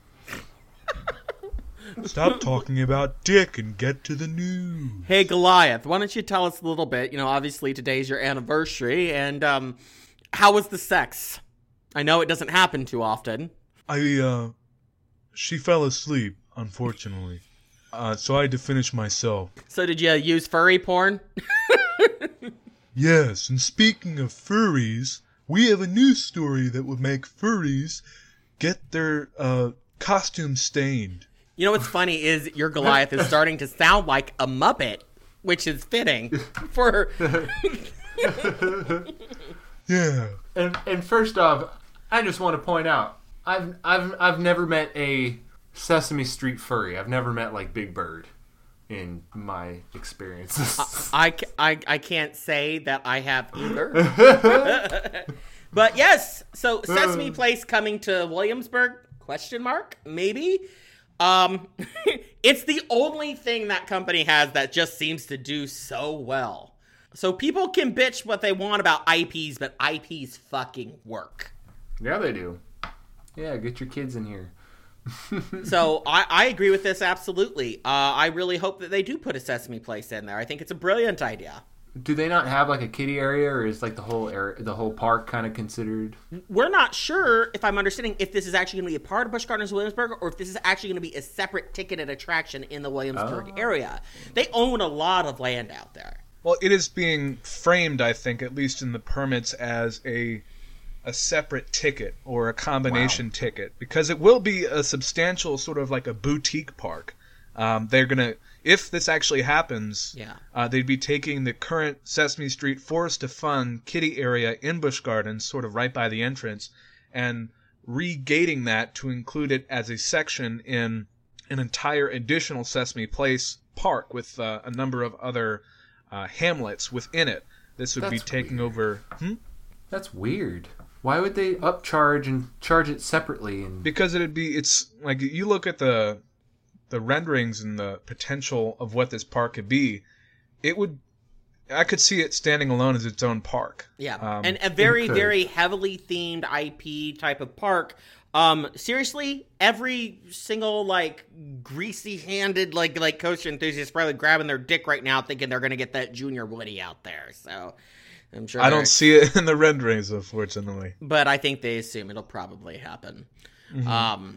Stop talking about Dick and get to the news. Hey, Goliath, why don't you tell us a little bit? You know, obviously today's your anniversary, and um, how was the sex? I know it doesn't happen too often. I, uh, she fell asleep, unfortunately. Uh, so I had to finish myself. So did you use furry porn? Yes, and speaking of furries, we have a news story that would make furries get their, uh, costume stained. You know what's funny is your Goliath is starting to sound like a Muppet, which is fitting for... Yeah. And and first off, I just want to point out, I've I've I've never met a Sesame Street furry. I've never met like Big Bird in my experiences. I, I, I can't say that I have either. But yes, so Sesame Place coming to Williamsburg, question mark, maybe? Um, it's the only thing that company has that just seems to do so well. So people can bitch what they want about I Ps, but I Ps fucking work. Yeah, they do. Yeah, get your kids in here. So I, I agree with this absolutely. Uh, I really hope that they do put a Sesame Place in there. I think it's a brilliant idea. Do they not have like a kiddie area, or is like the whole area, the whole park kind of considered? We're not sure, if I'm understanding, if this is actually going to be a part of Busch Gardens Williamsburg, or if this is actually going to be a separate ticketed attraction in the Williamsburg Oh. area. They own a lot of land out there. Well, it is being framed, I think, at least in the permits, as a a separate ticket or a combination Wow. ticket, because it will be a substantial sort of like a boutique park. Um, they're gonna, if this actually happens, Yeah. uh, they'd be taking the current Sesame Street Forest of Fun kiddie area in Busch Gardens, sort of right by the entrance, and regating that to include it as a section in an entire additional Sesame Place park with uh, a number of other uh, hamlets within it. This would be That's taking weird. over. Hmm? That's weird. Why would they upcharge and charge it separately? And Because it'd be, it's like you look at the the renderings and the potential of what this park could be. It would, I could see it standing alone as its own park. Yeah, Um, and a very, could. very heavily themed I P type of park. Um, seriously, every single like greasy-handed like like coaster enthusiast probably grabbing their dick right now, thinking they're gonna get that Junior Woody out there. So I'm sure I they're- don't see it in the renderings, unfortunately. but I think they assume it'll probably happen. Mm-hmm. Um,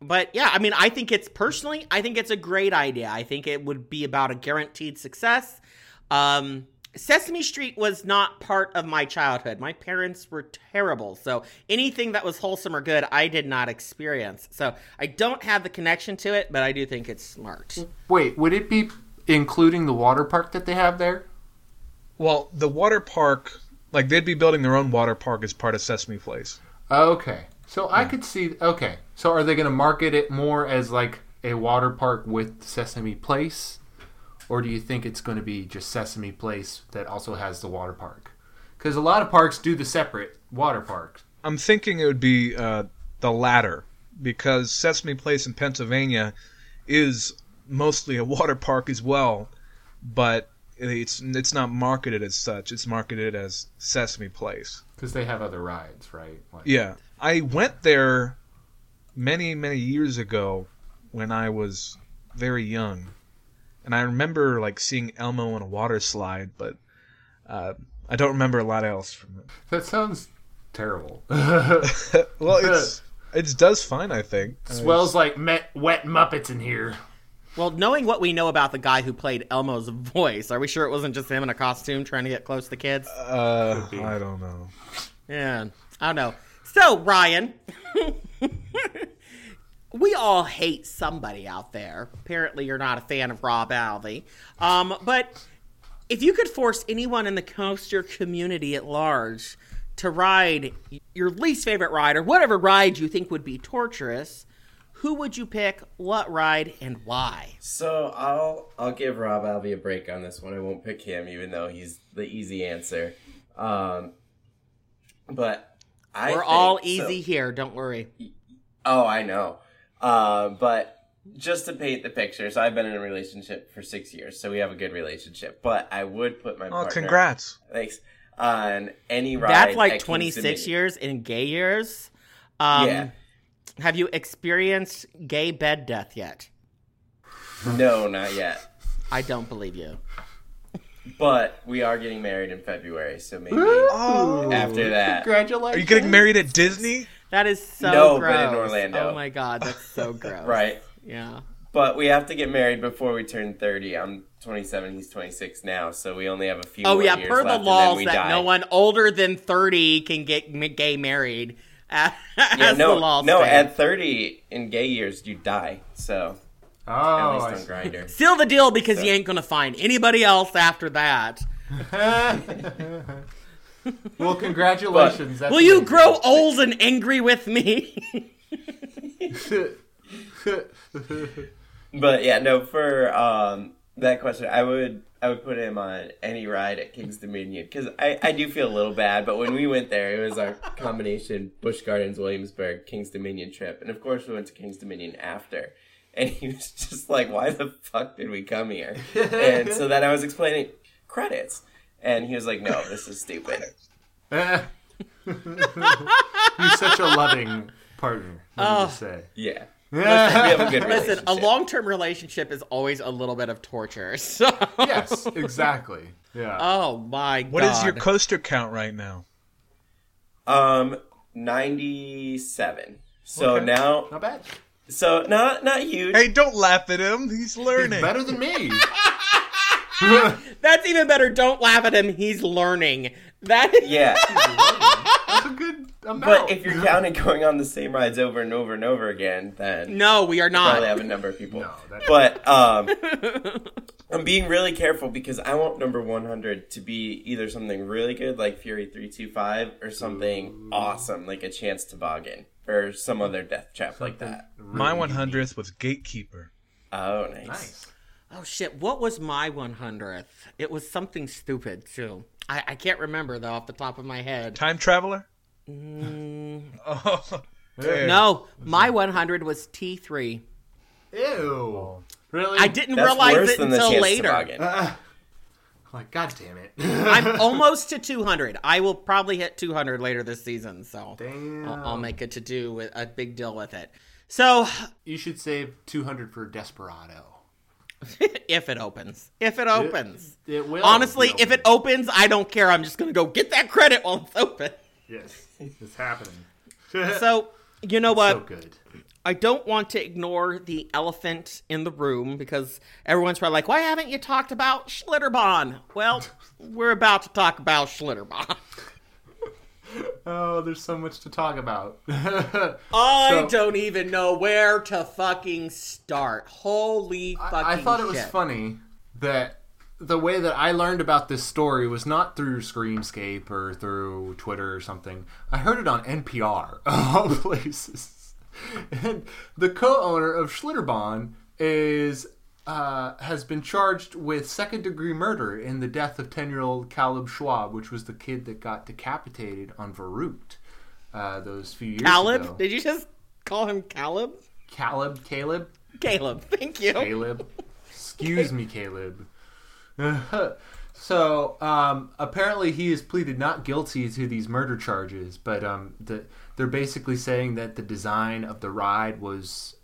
but yeah, I mean, I think it's personally, I think it's a great idea. I think it would be about a guaranteed success. Um, Sesame Street was not part of my childhood. My parents were terrible. So anything that was wholesome or good, I did not experience. So I don't have the connection to it, but I do think it's smart. Wait, would it be including the water park that they have there? Well, the water park, like they'd be building their own water park as part of Sesame Place. Okay. So I could see, okay. So are they going to market it more as like a water park with Sesame Place? Or do you think it's going to be just Sesame Place that also has the water park? Because a lot of parks do the separate water parks. I'm thinking it would be uh, the latter, because Sesame Place in Pennsylvania is mostly a water park as well, but it's it's not marketed as such. It's marketed as Sesame Place. Because they have other rides, right? Like, yeah. I went there many, many years ago when I was very young. And I remember like seeing Elmo on a water slide, but uh, I don't remember a lot else from it. That sounds terrible. Well, it's it does fine, I think. Smells like met, wet Muppets in here. Well, knowing what we know about the guy who played Elmo's voice, are we sure it wasn't just him in a costume trying to get close to kids? Uh, I don't know. Yeah, I don't know. So, Ryan, we all hate somebody out there. Apparently, you're not a fan of Rob Alvey. Um, but if you could force anyone in the coaster community at large to ride your least favorite ride, or whatever ride you think would be torturous, who would you pick, what ride, and why? So I'll I'll give Rob Alvey a break on this one. I won't pick him, even though he's the easy answer. Um, but I We're think, all easy so, here, don't worry. Oh, I know. Uh, but just to paint the picture, so I've been in a relationship for six years, so we have a good relationship. But I would put my Oh, partner... congrats. Thanks. On any ride. That's like at twenty-six King's Dominion. years in gay years. Um, Yeah. Have you experienced gay bed death yet? No, not yet. I don't believe you. But we are getting married in February, so maybe Oh. after that. Congratulations. Are you getting married at Disney? That is so No, gross. but in Orlando. Oh my god, that's so gross. Right. Yeah. But we have to get married before we turn thirty. I'm twenty-seven, he's twenty-six now, so we only have a few Oh more yeah, years per the left, and then laws we that die. no one older than thirty can get m- gay married. As Yeah, no, the law no. stands. At thirty in gay years, you die. So Oh, at least I on see. Grindr. Seal the deal because you ain't gonna find anybody else after that. Well, congratulations. That's Will you amazing. grow old and angry with me? But yeah, no. For um, that question, I would I would put him on any ride at King's Dominion because I, I do feel a little bad. But when we went there, it was our combination Busch Gardens, Williamsburg, King's Dominion trip, and of course we went to King's Dominion after. And he was just like, "Why the fuck did we come here?" And so then I was explaining credits, and he was like, "No, this is stupid." You're such a loving partner. Let me just say. Yeah. Listen, we have a good Listen, relationship. a long-term relationship is always a little bit of torture. So. Yes, exactly. Yeah. Oh my god. What is your coaster count right now? Um, ninety-seven. So Okay. now, Not bad. so not not huge. Hey, don't laugh at him. He's learning. He's better than me. That's even better. Don't laugh at him. He's learning. That is... Yeah, That's a good amount. but if you're counting going on the same rides over and over and over again, then No, we are you probably not. have a number of people. No, that- But um, I'm being really careful because I want number one hundred to be either something really good like Fury three two five or something awesome like a Chance Toboggan or some other death trap like that. My one hundredth was Gatekeeper. Oh, nice. Nice. Oh shit! What was my one hundredth? It was something stupid too. I, I can't remember though off the top of my head. Time Traveler? Mm, Oh, there. no, my one hundred was T three. Ew. Really? I didn't That's realize worse it than the until Chance later. Toboggan. Uh, like, God damn it. I'm almost to two hundred. I will probably hit two hundred later this season, so Damn. I'll, I'll make it to do with a big deal with it. So, You should save two hundred for Desperado. if it opens, if it opens, It, it will. honestly, be if it open. opens, I don't care. I'm just gonna go get that credit while it's open. Yes, it's happening. So, you know what? So good. I don't want to ignore the elephant in the room because everyone's probably like, why haven't you talked about Schlitterbahn? Well, we're about to talk about Schlitterbahn. Oh, there's so much to talk about. I So- don't even know where to fucking start. Holy fucking I, I thought it was shit. funny that the way that I learned about this story was not through Screamscape or through Twitter or something. I heard it on N P R, of all places. And the co-owner of Schlitterbahn is uh, has been charged with second-degree murder in the death of ten-year-old Caleb Schwab, which was the kid that got decapitated on Verrückt uh, those few years Caleb? ago. Did you just call him Caleb? Caleb? Caleb? Caleb, thank you. Caleb. Excuse me, Caleb. So, um, apparently he has pleaded not guilty to these murder charges, but um, the, they're basically saying that the design of the ride was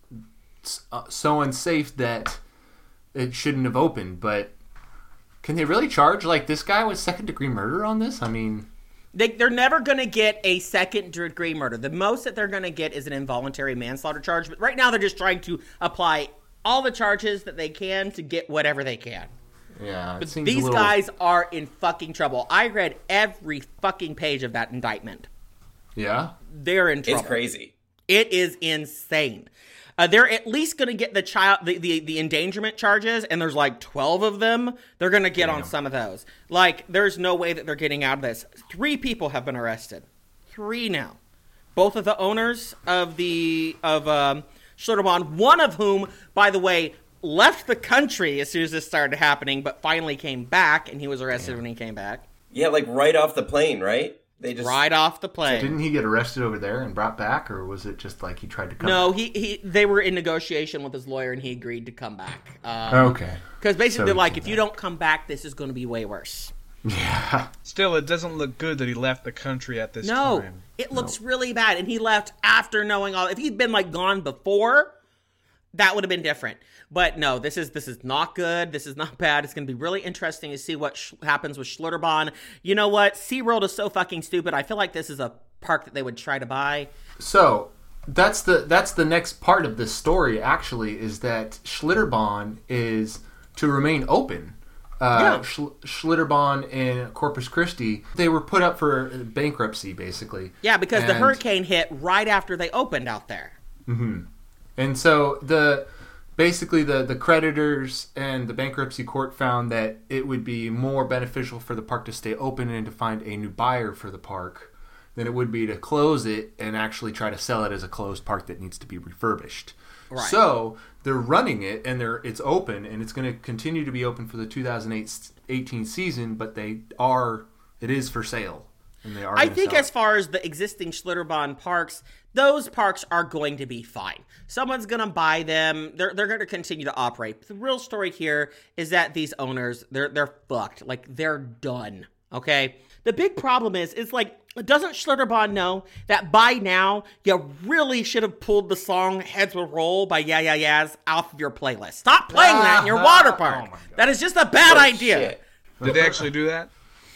uh, so unsafe that it shouldn't have opened. But can they really charge, like, this guy with second-degree murder on this? I mean... They, they're never going to get a second-degree murder. The most that they're going to get is an involuntary manslaughter charge. But right now they're just trying to apply all the charges that they can to get whatever they can. Yeah, it But seems these a little... guys are in fucking trouble. I read every fucking page of that indictment. Yeah? They're in trouble. It's crazy. It is insane. Uh, they're at least going to get the child, the, the, the endangerment charges, and there's like twelve of them. They're going to get on some of those. Like, there's no way that they're getting out of this. Three people have been arrested. Three now. Both of the owners of the of um, Schlitterbahn, one of whom, by the way, left the country as soon as this started happening, but finally came back, and he was arrested when he came back. Yeah, like right off the plane, right? They just Right off the plane. Didn't he get arrested over there and brought back, or was it just like he tried to come No, back? he, he they were in negotiation with his lawyer, and he agreed to come back. Um, Okay. Because basically, So they're he like, came if you don't come back, this is going to be way worse. Yeah. Still, it doesn't look good that he left the country at this No, time. it looks really bad. And he left after knowing all. If he'd been like gone before, that would have been different. But no, this is this is not good. This is not bad. It's going to be really interesting to see what sh- happens with Schlitterbahn. You know what? SeaWorld is so fucking stupid. I feel like this is a park that they would try to buy. So that's the that's the next part of this story. Actually, is that Schlitterbahn is to remain open. Uh, Yeah. Schl- Schlitterbahn in Corpus Christi, they were put up for bankruptcy, basically. Yeah, because the And- hurricane hit right after they opened out there. Mm-hmm. And so the basically the, the creditors and the bankruptcy court found that it would be more beneficial for the park to stay open and to find a new buyer for the park than it would be to close it and actually try to sell it as a closed park that needs to be refurbished. Right. So they're running it and they're it's open and it's going to continue to be open for the two thousand eighteen season, but they are it is for sale. And they are I gonna think sell as it. far as the existing Schlitterbahn parks, those parks are going to be fine. Someone's going to buy them. They're they're going to continue to operate. The real story here is that these owners, they're they're fucked. Like, they're done. Okay? The big problem is, is like, doesn't Schlitterbahn know that by now you really should have pulled the song Heads Will Roll by Yeah Yeah Yeahs off of your playlist? Stop playing that in your water park. That is just a bad Oh, idea. shit. Did they actually do that?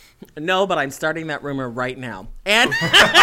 No, but I'm starting that rumor right now. And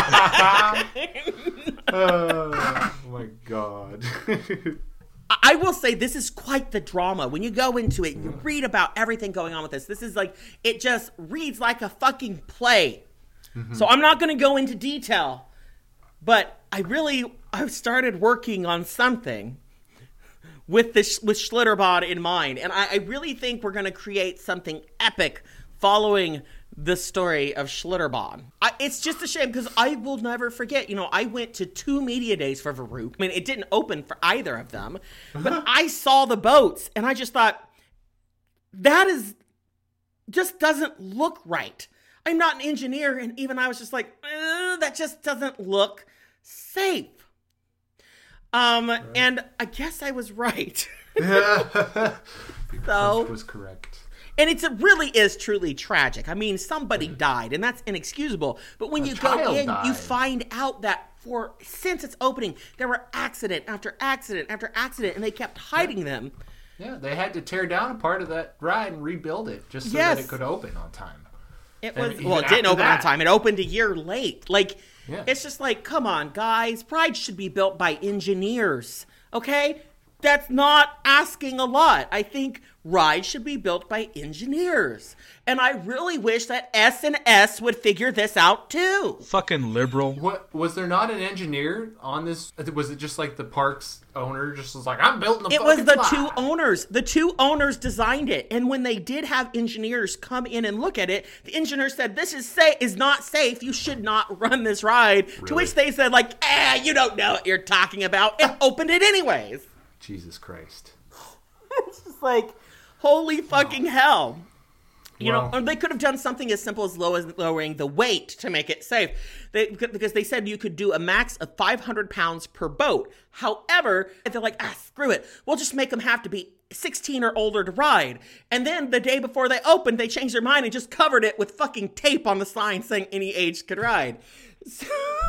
Oh my god. I will say this is quite the drama. When you go into it, you read about everything going on with this. This is like, it just reads like a fucking play. Mm-hmm. So I'm not going to go into detail, but I really, I've started working on something with this, with Schlitterbahn in mind. And I, I really think we're going to create something epic following the story of Schlitterbahn. I, it's just a shame because I will never forget, you know, I went to two media days for Verrückt. I mean, it didn't open for either of them, but I saw the boats and I just thought, that is, just doesn't look right. I'm not an engineer, and even I was just like, eh, that just doesn't look safe. Um, right. And I guess I was right. So was correct. And it's, it really is truly tragic. I mean, somebody died, and that's inexcusable. But when A you go in, died. you find out that for since its opening, there were accident after accident after accident, and they kept hiding them. Yeah, they had to tear down a part of that ride and rebuild it just so Yes. that it could open on time. It And was even well, it didn't after open on that- time. It opened a year late. Like Yeah. it's just like, come on, guys. Rides should be built by engineers. Okay? That's not asking a lot. I think rides should be built by engineers. And I really wish that S and S would figure this out too. Fucking liberal. What was there not an engineer on this? Was it just like the park's owner just was like, I'm building the It was fucking the slide. two owners. The two owners designed it. And when they did have engineers come in and look at it, the engineer said, this is sa- is not safe. You should not run this ride. To which they said, like, ah, you don't know what you're talking about, and opened it anyways. Jesus Christ. It's just like, holy fucking hell. You Well- know, or they could have done something as simple as low as lowering the weight to make it safe. They, because they said you could do a max of five hundred pounds per boat. However, they're like, ah, screw it. We'll just make them have to be sixteen or older to ride. And then the day before they opened, they changed their mind and just covered it with fucking tape on the sign saying any age could ride. So,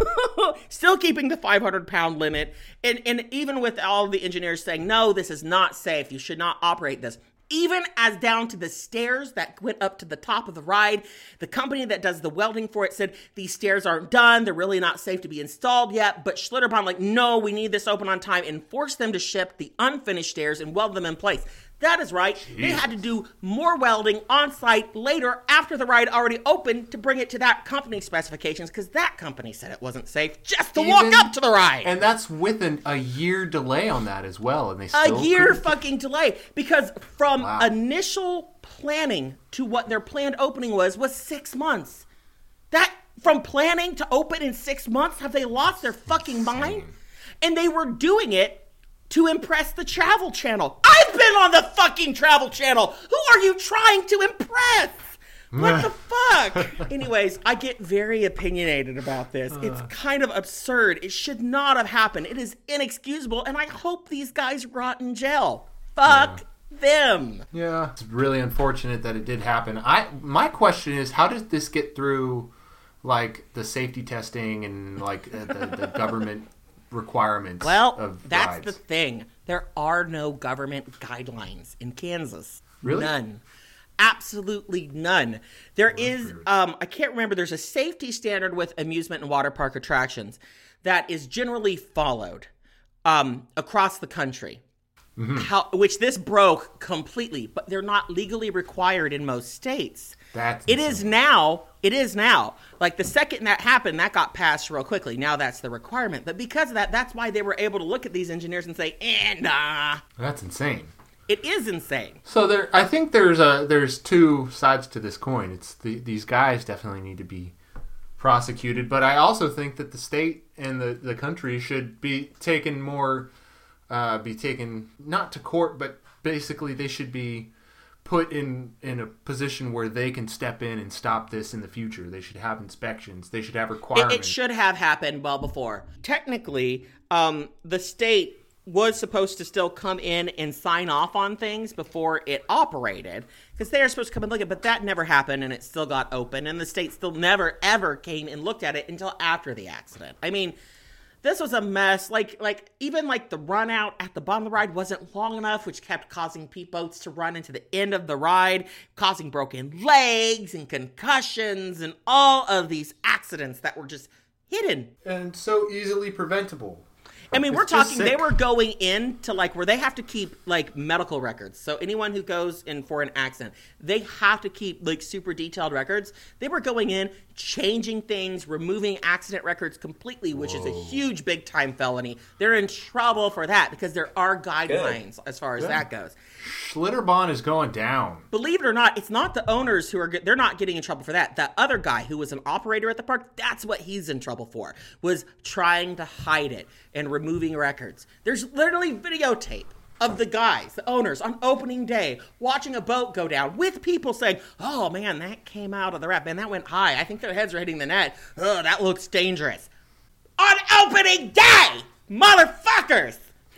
still keeping the five hundred pound limit. And, and even with all the engineers saying, no, this is not safe. You should not operate this. Even as down to the stairs that went up to the top of the ride, the company that does the welding for it said, these stairs aren't done. They're really not safe to be installed yet. But Schlitterbahn, like, no, we need this open on time, and forced them to ship the unfinished stairs and weld them in place. That is right. They had to do more welding on site later after the ride already opened to bring it to that company specifications because that company said it wasn't safe just to walk Even- up to the ride. And that's with an, a year delay on that as well. And they A still year couldn't- fucking delay because from Wow. initial planning to what their planned opening was was six months. That from planning to open in six months, have they lost their fucking mind? And they were doing it to impress the Travel Channel. I've been on the fucking Travel Channel. Who are you trying to impress? What the fuck? Anyways, I get very opinionated about this. It's kind of absurd. It should not have happened. It is inexcusable, and I hope these guys rot in jail. Fuck them. Yeah, it's really unfortunate that it did happen. I my question is, how does this get through, like the safety testing and like uh, the, the government requirements? Well, of that's rides? the thing. There are no government guidelines in Kansas. Really? None. Absolutely none. There is, um, I can't remember, there's a safety standard with amusement and water park attractions that is generally followed um, across the country. How, which this broke completely, but they're not legally required in most states. That's It is now. It is now. Like the second that happened, that got passed real quickly. Now that's the requirement. But because of that, that's why they were able to look at these engineers and say, eh, nah. That's insane. It is insane. So there, I think there's a there's two sides to this coin. It's the, these guys definitely need to be prosecuted, but I also think that the state and the, the country should be taken more, uh, be taken not to court, but basically they should be put in in a position where they can step in and stop this in the future. They should have inspections. They should have It, requirements. it should have happened well before. Technically, um, the state was supposed to still come in and sign off on things before it operated because they are supposed to come and look at it, but that never happened and it still got open and the state still never ever came and looked at it until after the accident. I mean, this was a mess. Like, like even like the run out at the bottom of the ride wasn't long enough, which kept causing peep boats to run into the end of the ride, causing broken legs and concussions and all of these accidents that were just hidden. and so easily preventable. I mean, we're It's just talking, they sick. were going in to like where they have to keep like medical records. So anyone who goes in for an accident, they have to keep like super detailed records. They were going in, changing things, removing accident records completely, which is a huge big time felony. They're in trouble for that because there are guidelines as far as that goes. Schlitterbahn is going down. Believe it or not, it's not the owners who are get, they're not getting in trouble for that. That other guy who was an operator at the park, that's what he's in trouble for, was trying to hide it and removing records. There's literally videotape of the guys, the owners, on opening day, watching a boat go down with people saying, oh man, that came out of the wrap, man, that went high. I think their heads are hitting the net. Oh, that looks dangerous. On opening day, motherfuckers!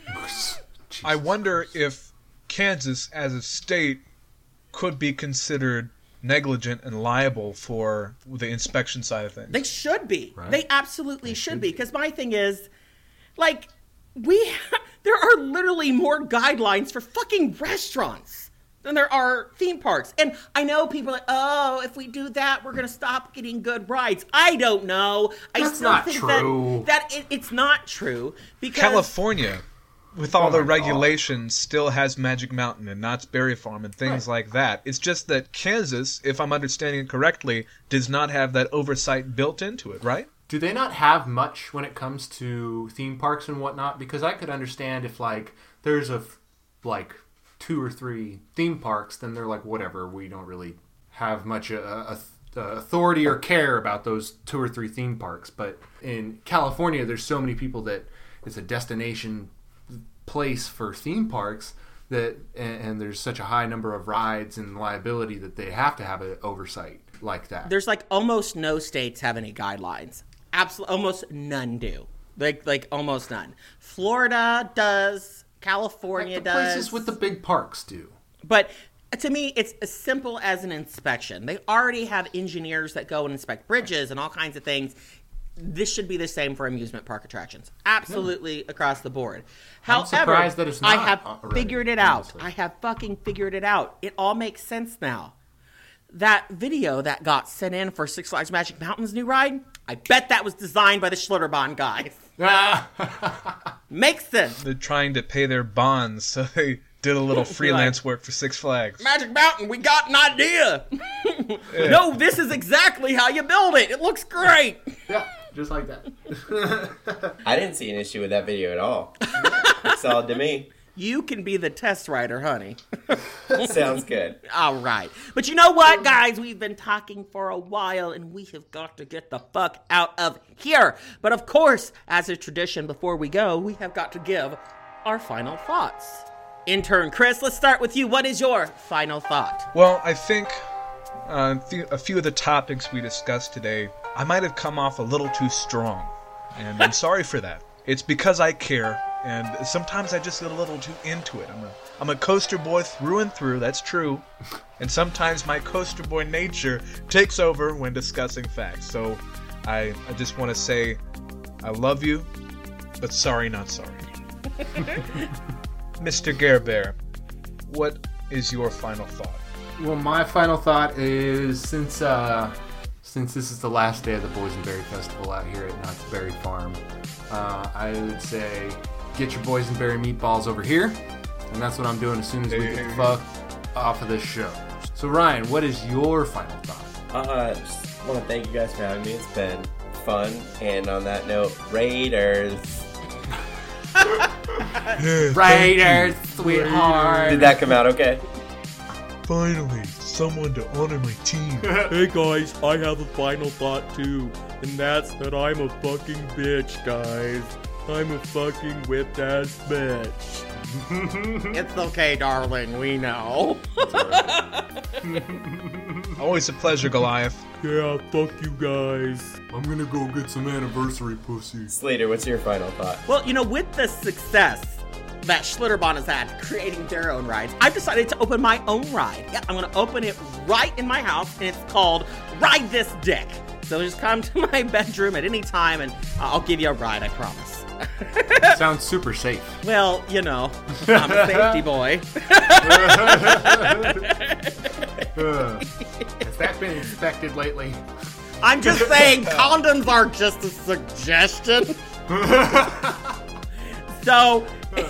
I wonder if Kansas as a state could be considered negligent and liable for the inspection side of things. They should be. Right. They absolutely should be. Because my thing is, like, we there are literally more guidelines for fucking restaurants than there are theme parks. And I know people are like, oh, if we do that, we're going to stop getting good rides. I don't know. I That's still not think true. that, that it, it's not true. Because California, with all Oh the my God. regulations, still has Magic Mountain and Knott's Berry Farm and things Right. like that. It's just that Kansas, if I'm understanding it correctly, does not have that oversight built into it, right? Do they not have much when it comes to theme parks and whatnot? Because I could understand if, like, there's a, f- like, two or three theme parks, then they're like, whatever, we don't really have much uh, uh, authority or care about those two or three theme parks. But in California, there's so many people that it's a destination place for theme parks that, and, and there's such a high number of rides and liability that they have to have an oversight like that. there's like almost no states have any guidelines. Absolutely, almost none do. Like, like almost none. Florida does. California Like the does. places with the big parks do. But to me, it's as simple as an inspection. They already have engineers that go and inspect bridges and all kinds of things. This should be the same for amusement park attractions. Absolutely across the board. I'm However, surprised that it's I not have already, figured it out. honestly. I have fucking figured it out. It all makes sense now. That video that got sent in for Six Flags Magic Mountain's new ride, I bet that was designed by the Schlitterbahn guys. Makes sense. They're trying to pay their bonds, so they did a little freelance work for Six Flags. Magic Mountain, we got an idea. No, this is exactly how you build it. It looks great. Yeah, just like that. I didn't see an issue with that video at all. It's all to me. You can be the test rider, honey. Sounds good. All right. But you know what, guys? We've been talking for a while, and we have got to get the fuck out of here. But of course, as a tradition, before we go, we have got to give our final thoughts. Intern Chris, let's start with you. What is your final thought? Well, I think uh, th- a few of the topics we discussed today, I might have come off a little too strong, and I'm sorry for that. It's because I care, and sometimes I just get a little too into it. I'm a, I'm a coaster boy through and through, that's true, and sometimes my coaster boy nature takes over when discussing facts. So I, I just want to say I love you, but sorry, not sorry. Mister Gare Bear, what is your final thought? Well, my final thought is since uh, since this is the last day of the Boysenberry Festival out here at Knott's Berry Farm, uh, I would say get your Boysenberry meatballs over here, and that's what I'm doing as soon as we get the fuck off of this show. So Ryan, what is your final thought? Uh, just want to thank you guys for having me. It's been fun. And on that note, Raiders. Raiders, sweetheart. Did that come out okay? Finally, someone to honor my team. Hey guys, I have a final thought too, and that's that I'm a fucking bitch, guys. I'm a fucking whipped ass bitch. It's okay, darling. We know. Always a pleasure, Goliath. Yeah, fuck you guys. I'm gonna go get some anniversary pussy. Slater, what's your final thought? Well, you know, with the success that Schlitterbahn has had creating their own rides, I've decided to open my own ride. Yeah, I'm going to open it right in my house, and it's called Ride This Dick. So just come to my bedroom at any time, and I'll give you a ride, I promise. Sounds super safe. Well, you know, I'm a safety boy. Uh, has that been inspected lately? I'm just saying, condoms are just a suggestion. So,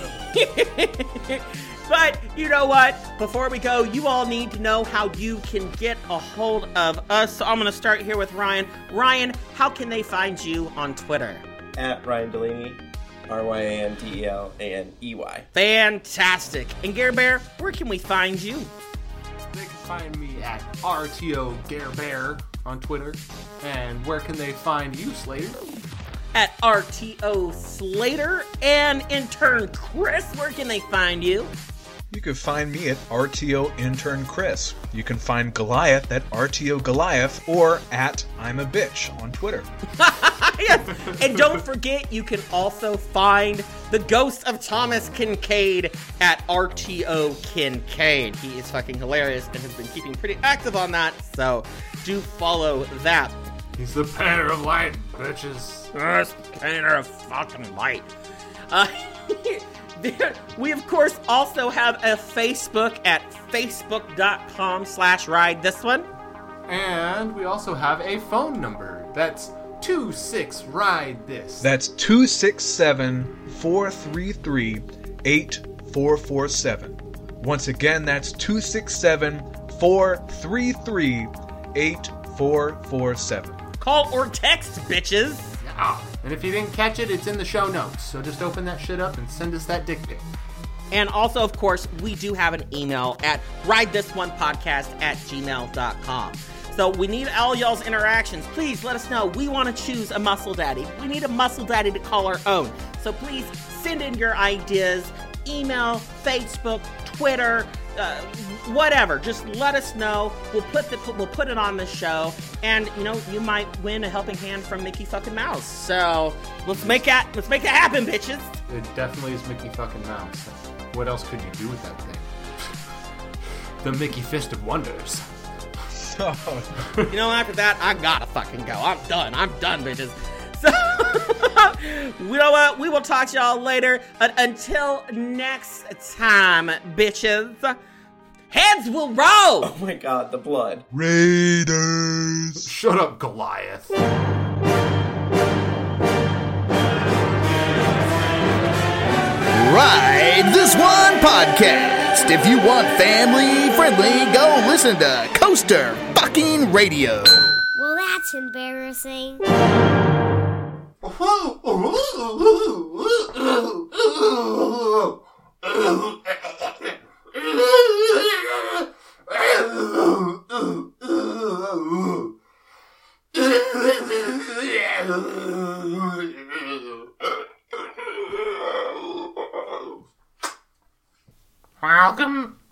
but you know what? Before we go, you all need to know how you can get a hold of us. So I'm going to start here with Ryan. Ryan, how can they find you on Twitter? At Ryan Delaney, R Y A N D E L A N E Y. Fantastic. And Gare Bear, where can we find you? They can find me at R T O Gare Bear on Twitter. And where can they find you, Slater? At R T O Slater. And intern Chris, where can they find you? You can find me at R T O Intern Chris. You can find Goliath at R T O Goliath or at I'm a Bitch on Twitter. Yes. And don't forget, you can also find the ghost of Thomas Kincaid at R T O Kincaid. He is fucking hilarious and has been keeping pretty active on that, so do follow that. He's the painter of light, bitches. Yes, painter of fucking light. Uh, We, of course, also have a Facebook at facebook.com slash ride this one. And we also have a phone number. That's two six ride this. That's two six seven, four three three, eight four four seven. Once again, that's two six seven, four three three, eight four four seven. Call or text, bitches. Yeah. And if you didn't catch it, it's in the show notes. So just open that shit up and send us that dick pic. And also, of course, we do have an email at ridethisonepodcast at gmail dot com. So we need all y'all's interactions. Please let us know. We want to choose a muscle daddy. We need a muscle daddy to call our own. So please send in your ideas. Email, Facebook, Twitter, uh, whatever. Just let us know. We'll put the we'll put it on the show, and you know you might win a helping hand from Mickey fucking Mouse. So let's make that let's make that happen, bitches. It definitely is Mickey fucking Mouse. What else could you do with that thing? The Mickey Fist of Wonders. You know, after that, I gotta fucking go. I'm done. I'm done, bitches. So, you know what? We will talk to y'all later. Uh, until next time, bitches. Heads will roll. Oh my god, the blood. Raiders. Shut up, Goliath. Ride This One Podcast. If you want family friendly, go listen to Coaster Fucking Radio. Well, that's embarrassing. Welcome